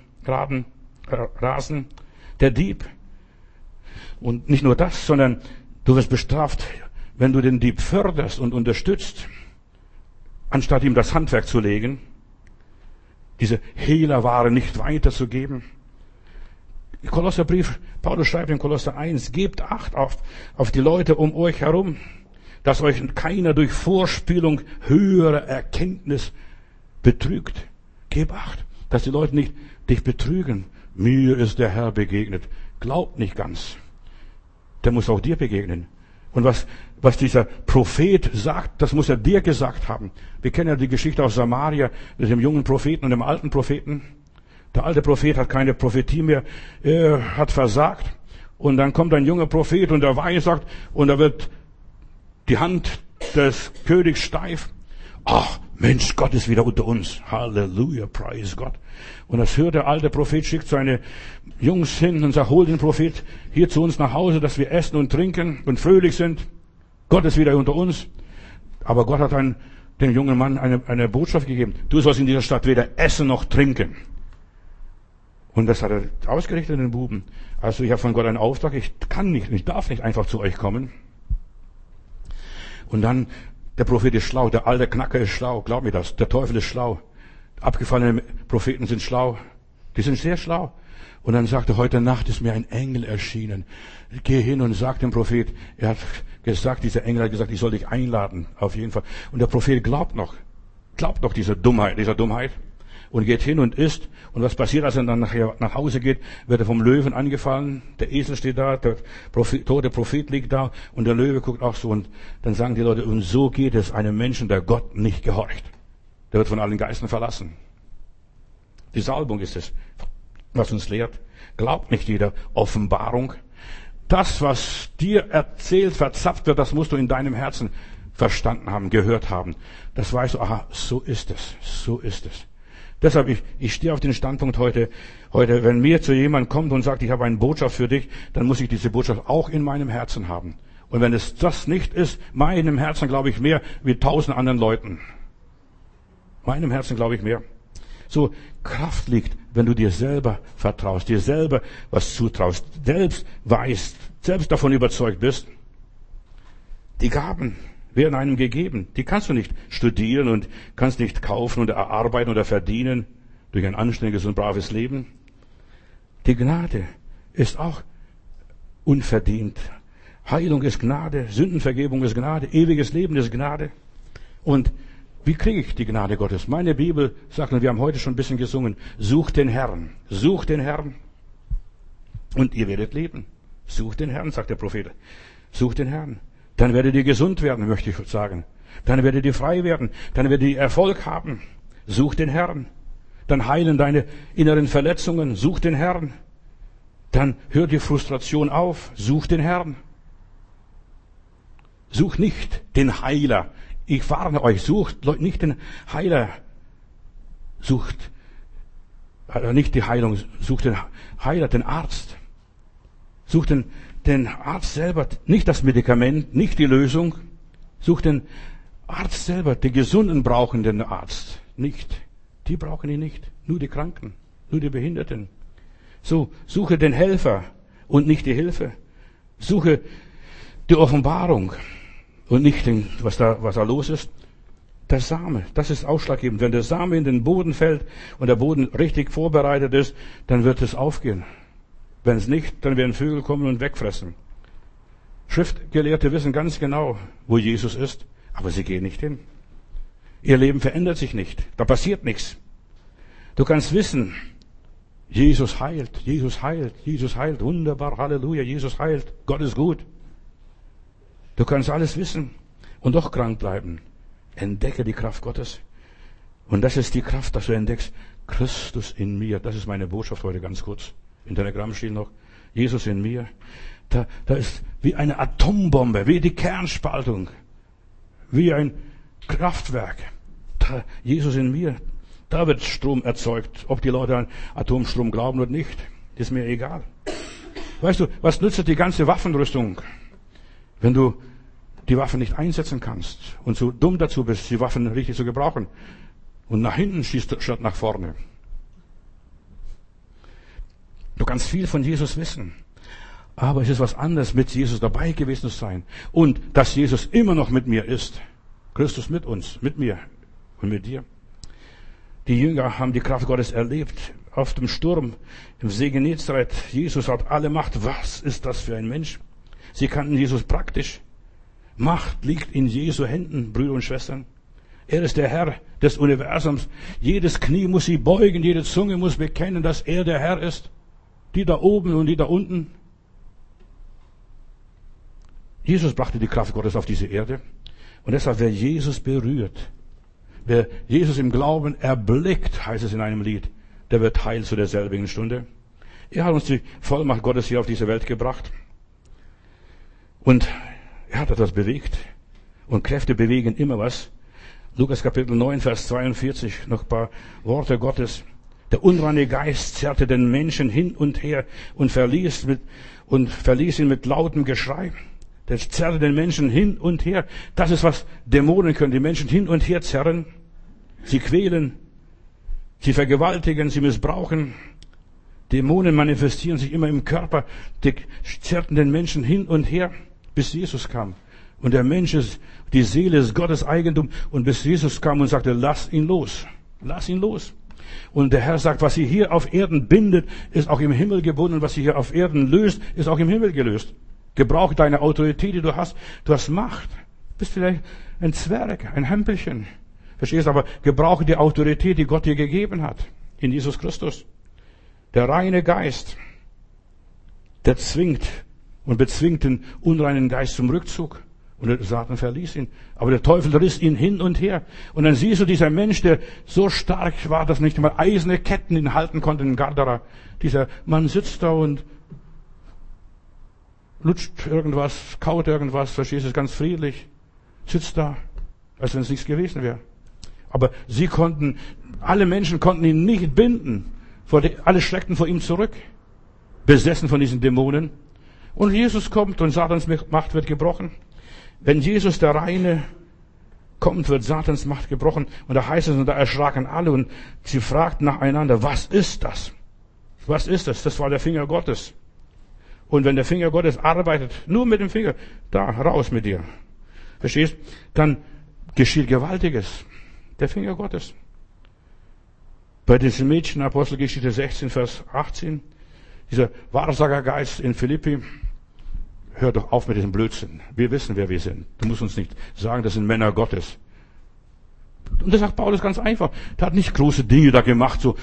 S1: Der Dieb. Und nicht nur das, sondern du wirst bestraft, wenn du den Dieb förderst und unterstützt, anstatt ihm das Handwerk zu legen, diese Hehlerware nicht weiterzugeben. Kolosserbrief, Paulus schreibt in Kolosser 1, gebt Acht auf die Leute um euch herum, dass euch keiner durch Vorspielung höherer Erkenntnis betrügt. Gib Acht, dass die Leute nicht dich betrügen. Mir ist der Herr begegnet. Glaubt nicht ganz. Der muss auch dir begegnen. Und was dieser Prophet sagt, das muss er dir gesagt haben. Wir kennen ja die Geschichte aus Samaria mit dem jungen Propheten und dem alten Propheten. Der alte Prophet hat keine Prophetie mehr, er hat versagt. Und dann kommt ein junger Prophet und der weissagt und da wird die Hand des Königs steif. Ach, Mensch, Gott ist wieder unter uns. Halleluja, praise Gott. Und das hört der alte Prophet, schickt seine Jungs hin und sagt, hol den Prophet hier zu uns nach Hause, dass wir essen und trinken und fröhlich sind. Gott ist wieder unter uns. Aber Gott hat dem jungen Mann eine Botschaft gegeben. Du sollst in dieser Stadt weder essen noch trinken. Und das hat er ausgerichtet, den Buben. Also ich habe von Gott einen Auftrag, ich darf nicht einfach zu euch kommen. Und dann, der Prophet ist schlau, der alte Knacker ist schlau, glaub mir das, der Teufel ist schlau. Abgefallene Propheten sind schlau, die sind sehr schlau. Und dann sagte, heute Nacht ist mir ein Engel erschienen. Geh hin und sag dem Prophet, er hat gesagt, dieser Engel hat gesagt, ich soll dich einladen, auf jeden Fall. Und der Prophet glaubt noch dieser Dummheit. Und geht hin und isst. Und was passiert, als er dann nachher nach Hause geht, wird er vom Löwen angefallen. Der Esel steht da, der tote Prophet liegt da und der Löwe guckt auch so. Und dann sagen die Leute, und so geht es einem Menschen, der Gott nicht gehorcht. Der wird von allen Geistern verlassen. Die Salbung ist es, was uns lehrt. Glaubt nicht jeder Offenbarung. Das, was dir erzählt, verzapft wird, das musst du in deinem Herzen verstanden haben, gehört haben. Das weißt du, aha, so ist es, so ist es. Deshalb, ich stehe auf den Standpunkt heute, wenn mir zu jemand kommt und sagt, ich habe eine Botschaft für dich, dann muss ich diese Botschaft auch in meinem Herzen haben. Und wenn es das nicht ist, meinem Herzen glaube ich mehr wie 1000 anderen Leuten. Meinem Herzen glaube ich mehr. So, Kraft liegt, wenn du dir selber vertraust, dir selber was zutraust, selbst weißt, selbst davon überzeugt bist. Die Gaben werden einem gegeben. Die kannst du nicht studieren und kannst nicht kaufen oder erarbeiten oder verdienen durch ein anständiges und braves Leben. Die Gnade ist auch unverdient. Heilung ist Gnade, Sündenvergebung ist Gnade, ewiges Leben ist Gnade. Und wie kriege ich die Gnade Gottes? Meine Bibel sagt, und wir haben heute schon ein bisschen gesungen, sucht den Herrn und ihr werdet leben. Sucht den Herrn, sagt der Prophet. Sucht den Herrn. Dann werdet ihr gesund werden, möchte ich sagen. Dann werdet ihr frei werden. Dann werdet ihr Erfolg haben. Such den Herrn. Dann heilen deine inneren Verletzungen. Such den Herrn. Dann hört die Frustration auf. Such den Herrn. Such nicht den Heiler. Ich warne euch, sucht nicht den Heiler. Sucht nicht die Heilung. Sucht den Heiler, den Arzt. Sucht den Arzt selber, nicht das Medikament, nicht die Lösung. Such den Arzt selber, den Gesunden brauchen den Arzt nicht. Die brauchen ihn nicht. Nur die Kranken, nur die Behinderten. So, suche den Helfer und nicht die Hilfe. Suche die Offenbarung und nicht was da los ist. Der Same, das ist ausschlaggebend. Wenn der Same in den Boden fällt und der Boden richtig vorbereitet ist, dann wird es aufgehen. Wenn es nicht, dann werden Vögel kommen und wegfressen. Schriftgelehrte wissen ganz genau, wo Jesus ist, aber sie gehen nicht hin. Ihr Leben verändert sich nicht. Da passiert nichts. Du kannst wissen, Jesus heilt, Jesus heilt, Jesus heilt. Wunderbar, Halleluja, Jesus heilt. Gott ist gut. Du kannst alles wissen und doch krank bleiben. Entdecke die Kraft Gottes. Und das ist die Kraft, dass du entdeckst, Christus in mir. Das ist meine Botschaft heute ganz kurz. Im Telegramm steht noch, Jesus in mir. Da ist wie eine Atombombe, wie die Kernspaltung, wie ein Kraftwerk. Jesus in mir, da wird Strom erzeugt. Ob die Leute an Atomstrom glauben oder nicht, ist mir egal. Weißt du, was nützt die ganze Waffenrüstung, wenn du die Waffen nicht einsetzen kannst und so dumm dazu bist, die Waffen richtig zu gebrauchen und nach hinten schießt statt nach vorne? Du kannst viel von Jesus wissen, aber es ist was anderes, mit Jesus dabei gewesen zu sein und dass Jesus immer noch mit mir ist. Christus mit uns, mit mir und mit dir. Die Jünger haben die Kraft Gottes erlebt auf dem Sturm im See Genezareth. Jesus hat alle Macht. Was ist das für ein Mensch? Sie kannten Jesus praktisch. Macht liegt in Jesu Händen, Brüder und Schwestern. Er ist der Herr des Universums. Jedes Knie muss sie beugen, jede Zunge muss bekennen, dass er der Herr ist. Die da oben und die da unten. Jesus brachte die Kraft Gottes auf diese Erde. Und deshalb, wer Jesus berührt, wer Jesus im Glauben erblickt, heißt es in einem Lied, der wird heil zu derselbigen Stunde. Er hat uns die Vollmacht Gottes hier auf diese Welt gebracht. Und er hat etwas bewegt. Und Kräfte bewegen immer was. Lukas Kapitel 9, Vers 42, noch ein paar Worte Gottes. Der unreine Geist zerrte den Menschen hin und her und verließ ihn mit lautem Geschrei. Der zerrte den Menschen hin und her. Das ist, was Dämonen können, die Menschen hin und her zerren. Sie quälen, sie vergewaltigen, sie missbrauchen. Dämonen manifestieren sich immer im Körper. Die zerrten den Menschen hin und her, bis Jesus kam. Und der Mensch ist, die Seele ist Gottes Eigentum. Und bis Jesus kam und sagte, lass ihn los. Lass ihn los. Und der Herr sagt, was sie hier auf Erden bindet, ist auch im Himmel gebunden. Was sie hier auf Erden löst, ist auch im Himmel gelöst. Gebrauch deine Autorität, die du hast. Du hast Macht. Bist vielleicht ein Zwerg, ein Hempelchen. Verstehst du? Aber gebrauche die Autorität, die Gott dir gegeben hat. In Jesus Christus. Der reine Geist, der zwingt und bezwingt den unreinen Geist zum Rückzug. Und der Satan verließ ihn. Aber der Teufel riss ihn hin und her. Und dann siehst du, dieser Mensch, der so stark war, dass nicht einmal eiserne Ketten ihn halten konnten in Gadara. Dieser Mann sitzt da und lutscht irgendwas, kaut irgendwas, verstehst du, ganz friedlich. Sitzt da, als wenn es nichts gewesen wäre. Aber sie konnten Alle Menschen konnten ihn nicht binden. Alle schreckten vor ihm zurück. Besessen von diesen Dämonen. Und Jesus kommt und Satans Macht wird gebrochen. Wenn Jesus der Reine kommt, wird Satans Macht gebrochen. Und da heißt es, und da erschraken alle und sie fragten nacheinander, was ist das? Was ist das? Das war der Finger Gottes. Und wenn der Finger Gottes arbeitet, nur mit dem Finger, da, raus mit dir. Verstehst? Dann geschieht Gewaltiges. Der Finger Gottes. Bei diesem Mädchen, Apostelgeschichte 16, Vers 18, dieser Wahrsagergeist in Philippi, hör doch auf mit diesem Blödsinn. Wir wissen, wer wir sind. Du musst uns nicht sagen, das sind Männer Gottes. Und das sagt Paulus ganz einfach. Der hat nicht große Dinge da gemacht, so,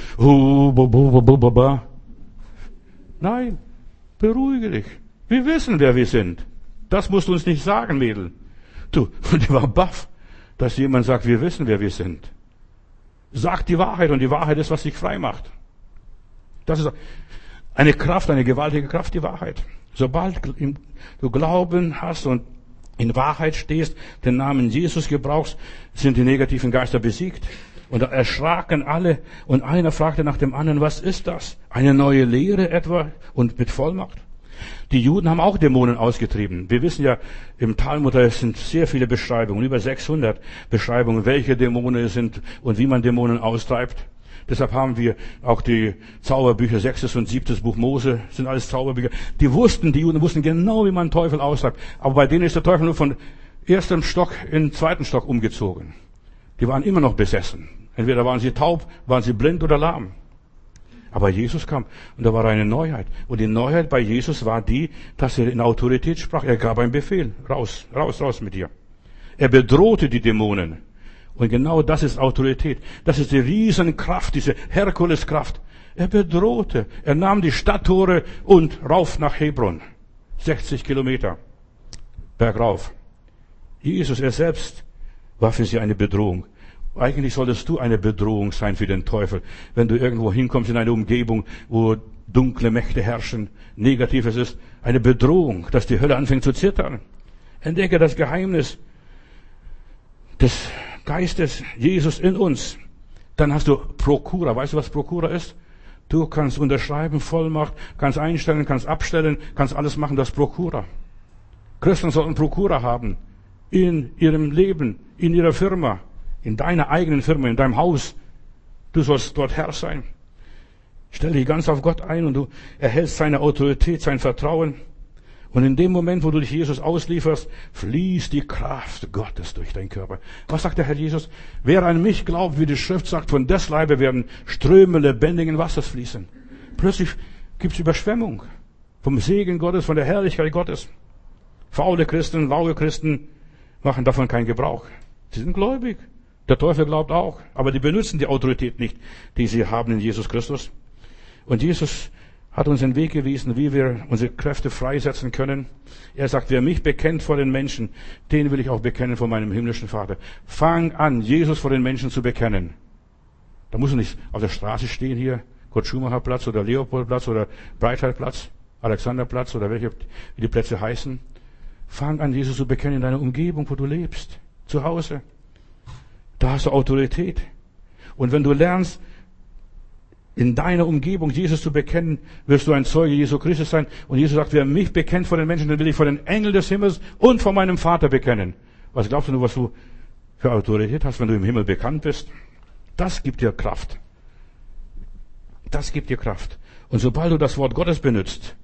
S1: nein, beruhige dich. Wir wissen, wer wir sind. Das musst du uns nicht sagen, Mädel. Du, und die war baff, dass jemand sagt, wir wissen, wer wir sind. Sag die Wahrheit und die Wahrheit ist, was dich frei macht. Das ist eine Kraft, eine gewaltige Kraft, die Wahrheit. Sobald du Glauben hast und in Wahrheit stehst, den Namen Jesus gebrauchst, sind die negativen Geister besiegt. Und da erschraken alle und einer fragte nach dem anderen, was ist das? Eine neue Lehre etwa und mit Vollmacht? Die Juden haben auch Dämonen ausgetrieben. Wir wissen ja, im Talmud sind sehr viele Beschreibungen, über 600 Beschreibungen, welche Dämonen es sind und wie man Dämonen austreibt. Deshalb haben wir auch die Zauberbücher, 6. und 7. Buch Mose, sind alles Zauberbücher. Die Juden wussten genau, wie man Teufel austreibt. Aber bei denen ist der Teufel nur von erstem Stock in den zweiten Stock umgezogen. Die waren immer noch besessen. Entweder waren sie taub, waren sie blind oder lahm. Aber Jesus kam und da war eine Neuheit. Und die Neuheit bei Jesus war die, dass er in Autorität sprach. Er gab einen Befehl. Raus, raus, raus mit dir. Er bedrohte die Dämonen. Und genau das ist Autorität. Das ist die Riesenkraft, diese Herkuleskraft. Er bedrohte. Er nahm die Stadttore und rauf nach Hebron. 60 Kilometer. Bergauf. Jesus, er selbst, war für sie eine Bedrohung. Eigentlich solltest du eine Bedrohung sein für den Teufel. Wenn du irgendwo hinkommst in eine Umgebung, wo dunkle Mächte herrschen, Negatives ist, eine Bedrohung, dass die Hölle anfängt zu zittern. Entdecke das Geheimnis des Geistes Jesus in uns. Dann hast du Prokura. Weißt du, was Prokura ist? Du kannst unterschreiben, Vollmacht, kannst einstellen, kannst abstellen, kannst alles machen, das Prokura. Christen sollten Prokura haben. In ihrem Leben, in ihrer Firma, in deiner eigenen Firma, in deinem Haus. Du sollst dort Herr sein. Stell dich ganz auf Gott ein und du erhältst seine Autorität, sein Vertrauen. Und in dem Moment, wo du dich Jesus auslieferst, fließt die Kraft Gottes durch deinen Körper. Was sagt der Herr Jesus? Wer an mich glaubt, wie die Schrift sagt, von des Leibe werden Ströme lebendigen Wassers fließen. Plötzlich gibt's Überschwemmung. Vom Segen Gottes, von der Herrlichkeit Gottes. Faule Christen, laue Christen machen davon keinen Gebrauch. Sie sind gläubig. Der Teufel glaubt auch. Aber die benutzen die Autorität nicht, die sie haben in Jesus Christus. Und Jesus hat uns den Weg gewiesen, wie wir unsere Kräfte freisetzen können. Er sagt, wer mich bekennt vor den Menschen, den will ich auch bekennen vor meinem himmlischen Vater. Fang an, Jesus vor den Menschen zu bekennen. Da musst du nicht auf der Straße stehen hier, Kurt-Schumacher-Platz oder Leopoldplatz oder Breitheitplatz, Alexanderplatz oder wie die Plätze heißen. Fang an, Jesus zu bekennen in deiner Umgebung, wo du lebst, zu Hause. Da hast du Autorität. Und wenn du lernst, in deiner Umgebung Jesus zu bekennen, wirst du ein Zeuge Jesu Christi sein. Und Jesus sagt, wer mich bekennt vor den Menschen, den will ich vor den Engeln des Himmels und vor meinem Vater bekennen. Was glaubst du nur, was du für Autorität hast, wenn du im Himmel bekannt bist? Das gibt dir Kraft. Das gibt dir Kraft. Und sobald du das Wort Gottes benutzt,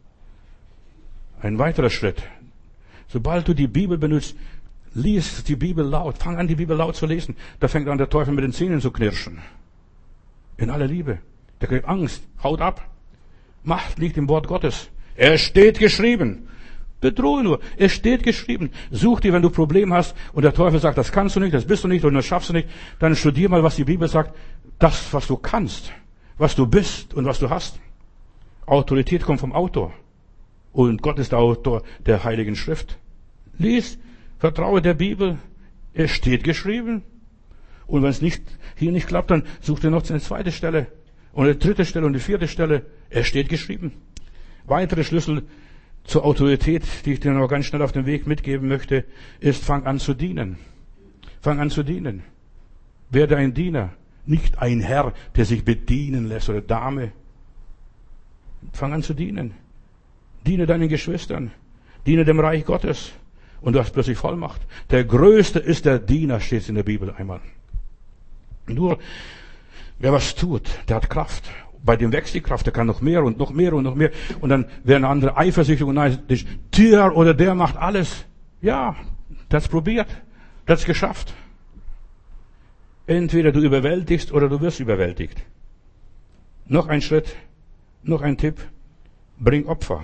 S1: ein weiterer Schritt, sobald du die Bibel benutzt, lies die Bibel laut, fang an, die Bibel laut zu lesen, da fängt an der Teufel mit den Zähnen zu knirschen. In aller Liebe. Der kriegt Angst, haut ab. Macht liegt im Wort Gottes. Es steht geschrieben. Bedrohe nur. Es steht geschrieben. Such dir, wenn du Probleme hast und der Teufel sagt, das kannst du nicht, das bist du nicht und das schaffst du nicht, dann studier mal, was die Bibel sagt. Das, was du kannst, was du bist und was du hast. Autorität kommt vom Autor. Und Gott ist der Autor der Heiligen Schrift. Lies, vertraue der Bibel. Es steht geschrieben. Und wenn es hier nicht klappt, dann such dir noch eine zweite Stelle. Und die dritte Stelle und die vierte Stelle, es steht geschrieben. Weitere Schlüssel zur Autorität, die ich dir noch ganz schnell auf den Weg mitgeben möchte, ist, fang an zu dienen. Fang an zu dienen. Werde ein Diener. Nicht ein Herr, der sich bedienen lässt oder Dame. Fang an zu dienen. Diene deinen Geschwistern. Diene dem Reich Gottes. Und du hast plötzlich Vollmacht. Der Größte ist der Diener, steht es in der Bibel einmal. Nur, wer was tut, der hat Kraft. Bei dem wächst die Kraft, der kann noch mehr und noch mehr und noch mehr. Und dann werden andere eifersüchtig und neidisch. Der oder der macht alles. Ja, der hat's probiert. Der hat's geschafft. Entweder du überwältigst oder du wirst überwältigt. Noch ein Schritt, noch ein Tipp. Bring Opfer.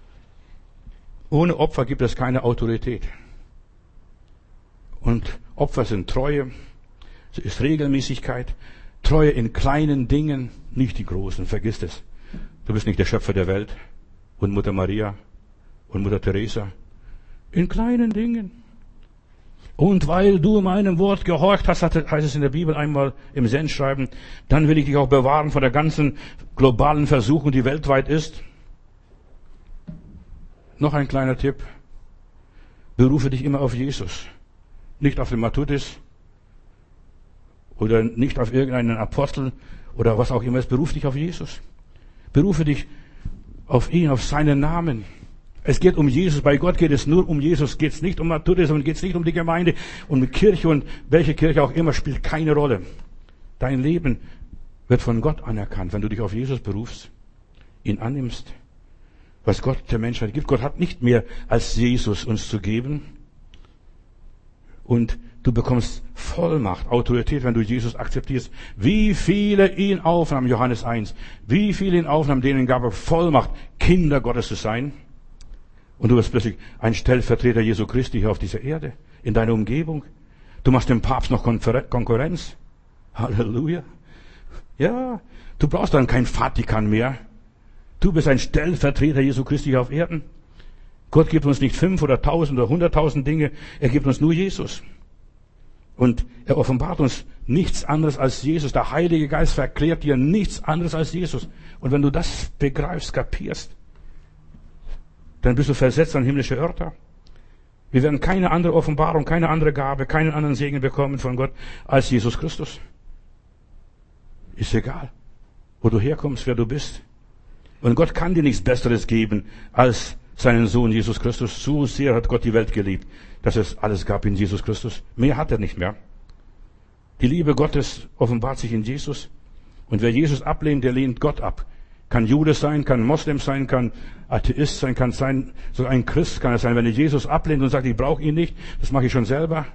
S1: Ohne Opfer gibt es keine Autorität. Und Opfer sind Treue, es ist Regelmäßigkeit, Treue in kleinen Dingen, nicht die großen, vergiss es. Du bist nicht der Schöpfer der Welt und Mutter Maria und Mutter Teresa. In kleinen Dingen. Und weil du meinem Wort gehorcht hast, heißt es in der Bibel einmal im Sendschreiben, dann will ich dich auch bewahren vor der ganzen globalen Versuchung, die weltweit ist. Noch ein kleiner Tipp. Berufe dich immer auf Jesus. Nicht auf den Matthäus oder nicht auf irgendeinen Apostel oder was auch immer. Berufe dich auf Jesus. Berufe dich auf ihn, auf seinen Namen. Es geht um Jesus. Bei Gott geht es nur um Jesus. Geht es nicht um Matthäus und geht es nicht um die Gemeinde. Und die Kirche und welche Kirche auch immer spielt keine Rolle. Dein Leben wird von Gott anerkannt, wenn du dich auf Jesus berufst, ihn annimmst. Was Gott der Menschheit gibt. Gott hat nicht mehr als Jesus uns zu geben. Und du bekommst Vollmacht, Autorität, wenn du Jesus akzeptierst. Wie viele ihn aufnahmen, Johannes 1. Wie viele ihn aufnahmen, denen gab er Vollmacht, Kinder Gottes zu sein. Und du wirst plötzlich ein Stellvertreter Jesu Christi hier auf dieser Erde, in deiner Umgebung. Du machst dem Papst noch Konkurrenz. Halleluja. Ja, du brauchst dann kein Vatikan mehr. Du bist ein Stellvertreter Jesu Christi auf Erden. Gott gibt uns nicht 5 oder 1000 oder 100.000 Dinge. Er gibt uns nur Jesus. Und er offenbart uns nichts anderes als Jesus. Der Heilige Geist verklärt dir nichts anderes als Jesus. Und wenn du das begreifst, kapierst, dann bist du versetzt an himmlische Örter. Wir werden keine andere Offenbarung, keine andere Gabe, keinen anderen Segen bekommen von Gott als Jesus Christus. Ist egal, wo du herkommst, wer du bist. Und Gott kann dir nichts Besseres geben als seinen Sohn Jesus Christus. So sehr hat Gott die Welt geliebt, dass es alles gab in Jesus Christus. Mehr hat er nicht mehr. Die Liebe Gottes offenbart sich in Jesus. Und wer Jesus ablehnt, der lehnt Gott ab. Kann Jude sein, kann Moslem sein, kann Atheist sein, kann sein, sogar ein Christ kann es sein. Wenn er Jesus ablehnt und sagt, ich brauche ihn nicht, das mache ich schon selber,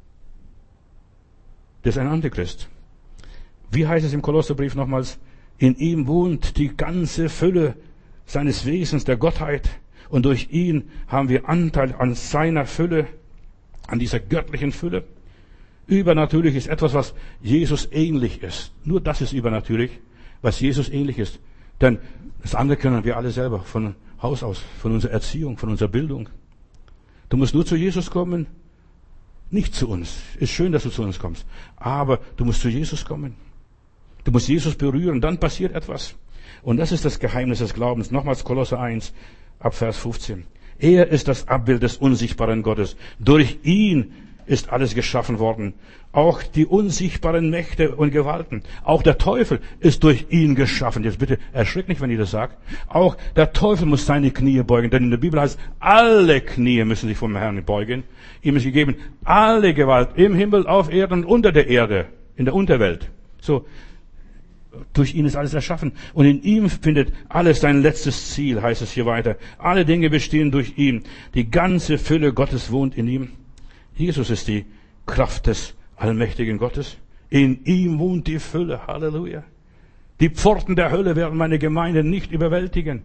S1: das ist ein Antichrist. Wie heißt es im Kolosserbrief nochmals? In ihm wohnt die ganze Fülle seines Wesens, der Gottheit. Und durch ihn haben wir Anteil an seiner Fülle, an dieser göttlichen Fülle. Übernatürlich ist etwas, was Jesus ähnlich ist. Nur das ist übernatürlich, was Jesus ähnlich ist. Denn das andere können wir alle selber, von Haus aus, von unserer Erziehung, von unserer Bildung. Du musst nur zu Jesus kommen, nicht zu uns. Ist schön, dass du zu uns kommst. Aber du musst zu Jesus kommen. Du musst Jesus berühren, dann passiert etwas. Und das ist das Geheimnis des Glaubens. Nochmals Kolosser 1, ab Vers 15. Er ist das Abbild des unsichtbaren Gottes. Durch ihn ist alles geschaffen worden. Auch die unsichtbaren Mächte und Gewalten. Auch der Teufel ist durch ihn geschaffen. Jetzt bitte erschrick nicht, wenn ich das sage. Auch der Teufel muss seine Knie beugen. Denn in der Bibel heißt, alle Knie müssen sich vom Herrn beugen. Ihm ist gegeben alle Gewalt im Himmel, auf Erden und unter der Erde, in der Unterwelt. So. Durch ihn ist alles erschaffen. Und in ihm findet alles sein letztes Ziel, heißt es hier weiter. Alle Dinge bestehen durch ihn. Die ganze Fülle Gottes wohnt in ihm. Jesus ist die Kraft des allmächtigen Gottes. In ihm wohnt die Fülle. Halleluja. Die Pforten der Hölle werden meine Gemeinde nicht überwältigen.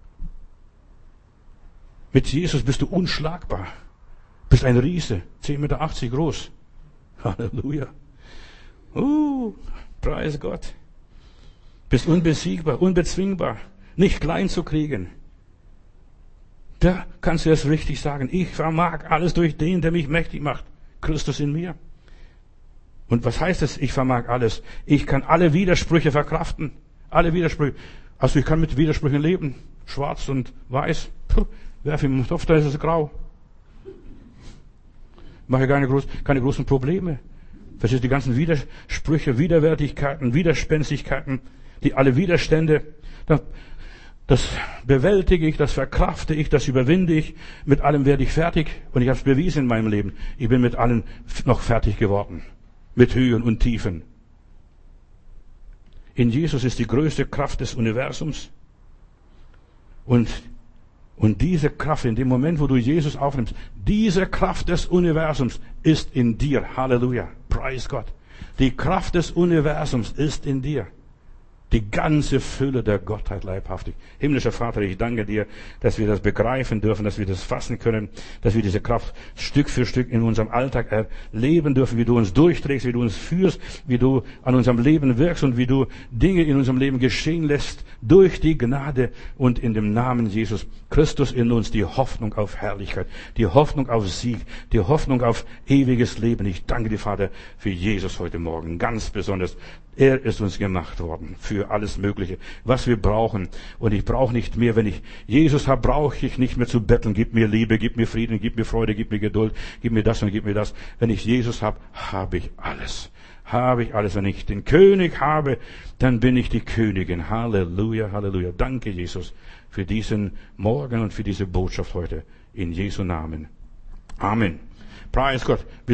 S1: Mit Jesus bist du unschlagbar. Bist ein Riese, 10,80 Meter groß. Halleluja. Preis Gott. Bist unbesiegbar, unbezwingbar, nicht klein zu kriegen. Da kannst du es richtig sagen. Ich vermag alles durch den, der mich mächtig macht. Christus in mir. Und was heißt es, ich vermag alles? Ich kann alle Widersprüche verkraften. Alle Widersprüche. Also ich kann mit Widersprüchen leben. Schwarz und weiß. Werf ihm den Topf, da ist es grau. Mache keine großen Probleme. Verstehst du, die ganzen Widersprüche, Widerwärtigkeiten, Widerspenstigkeiten, die alle Widerstände, das bewältige ich, das verkrafte ich, das überwinde ich. Mit allem werde ich fertig. Und ich habe es bewiesen in meinem Leben. Ich bin mit allem noch fertig geworden. Mit Höhen und Tiefen. In Jesus ist die größte Kraft des Universums. Und diese Kraft, in dem Moment, wo du Jesus aufnimmst, diese Kraft des Universums ist in dir. Halleluja. Preis Gott. Die Kraft des Universums ist in dir. Die ganze Fülle der Gottheit leibhaftig. Himmlischer Vater, ich danke dir, dass wir das begreifen dürfen, dass wir das fassen können, dass wir diese Kraft Stück für Stück in unserem Alltag erleben dürfen, wie du uns durchträgst, wie du uns führst, wie du an unserem Leben wirkst und wie du Dinge in unserem Leben geschehen lässt durch die Gnade und in dem Namen Jesus Christus in uns die Hoffnung auf Herrlichkeit, die Hoffnung auf Sieg, die Hoffnung auf ewiges Leben. Ich danke dir, Vater, für Jesus heute Morgen, ganz besonders. Er ist uns gemacht worden für alles Mögliche, was wir brauchen. Und ich brauche nicht mehr, wenn ich Jesus habe, brauche ich nicht mehr zu betteln. Gib mir Liebe, gib mir Frieden, gib mir Freude, gib mir Geduld, gib mir das und gib mir das. Wenn ich Jesus habe, habe ich alles. Habe ich alles. Wenn ich den König habe, dann bin ich die Königin. Halleluja, Halleluja. Danke, Jesus, für diesen Morgen und für diese Botschaft heute. In Jesu Namen. Amen. Preis Gott.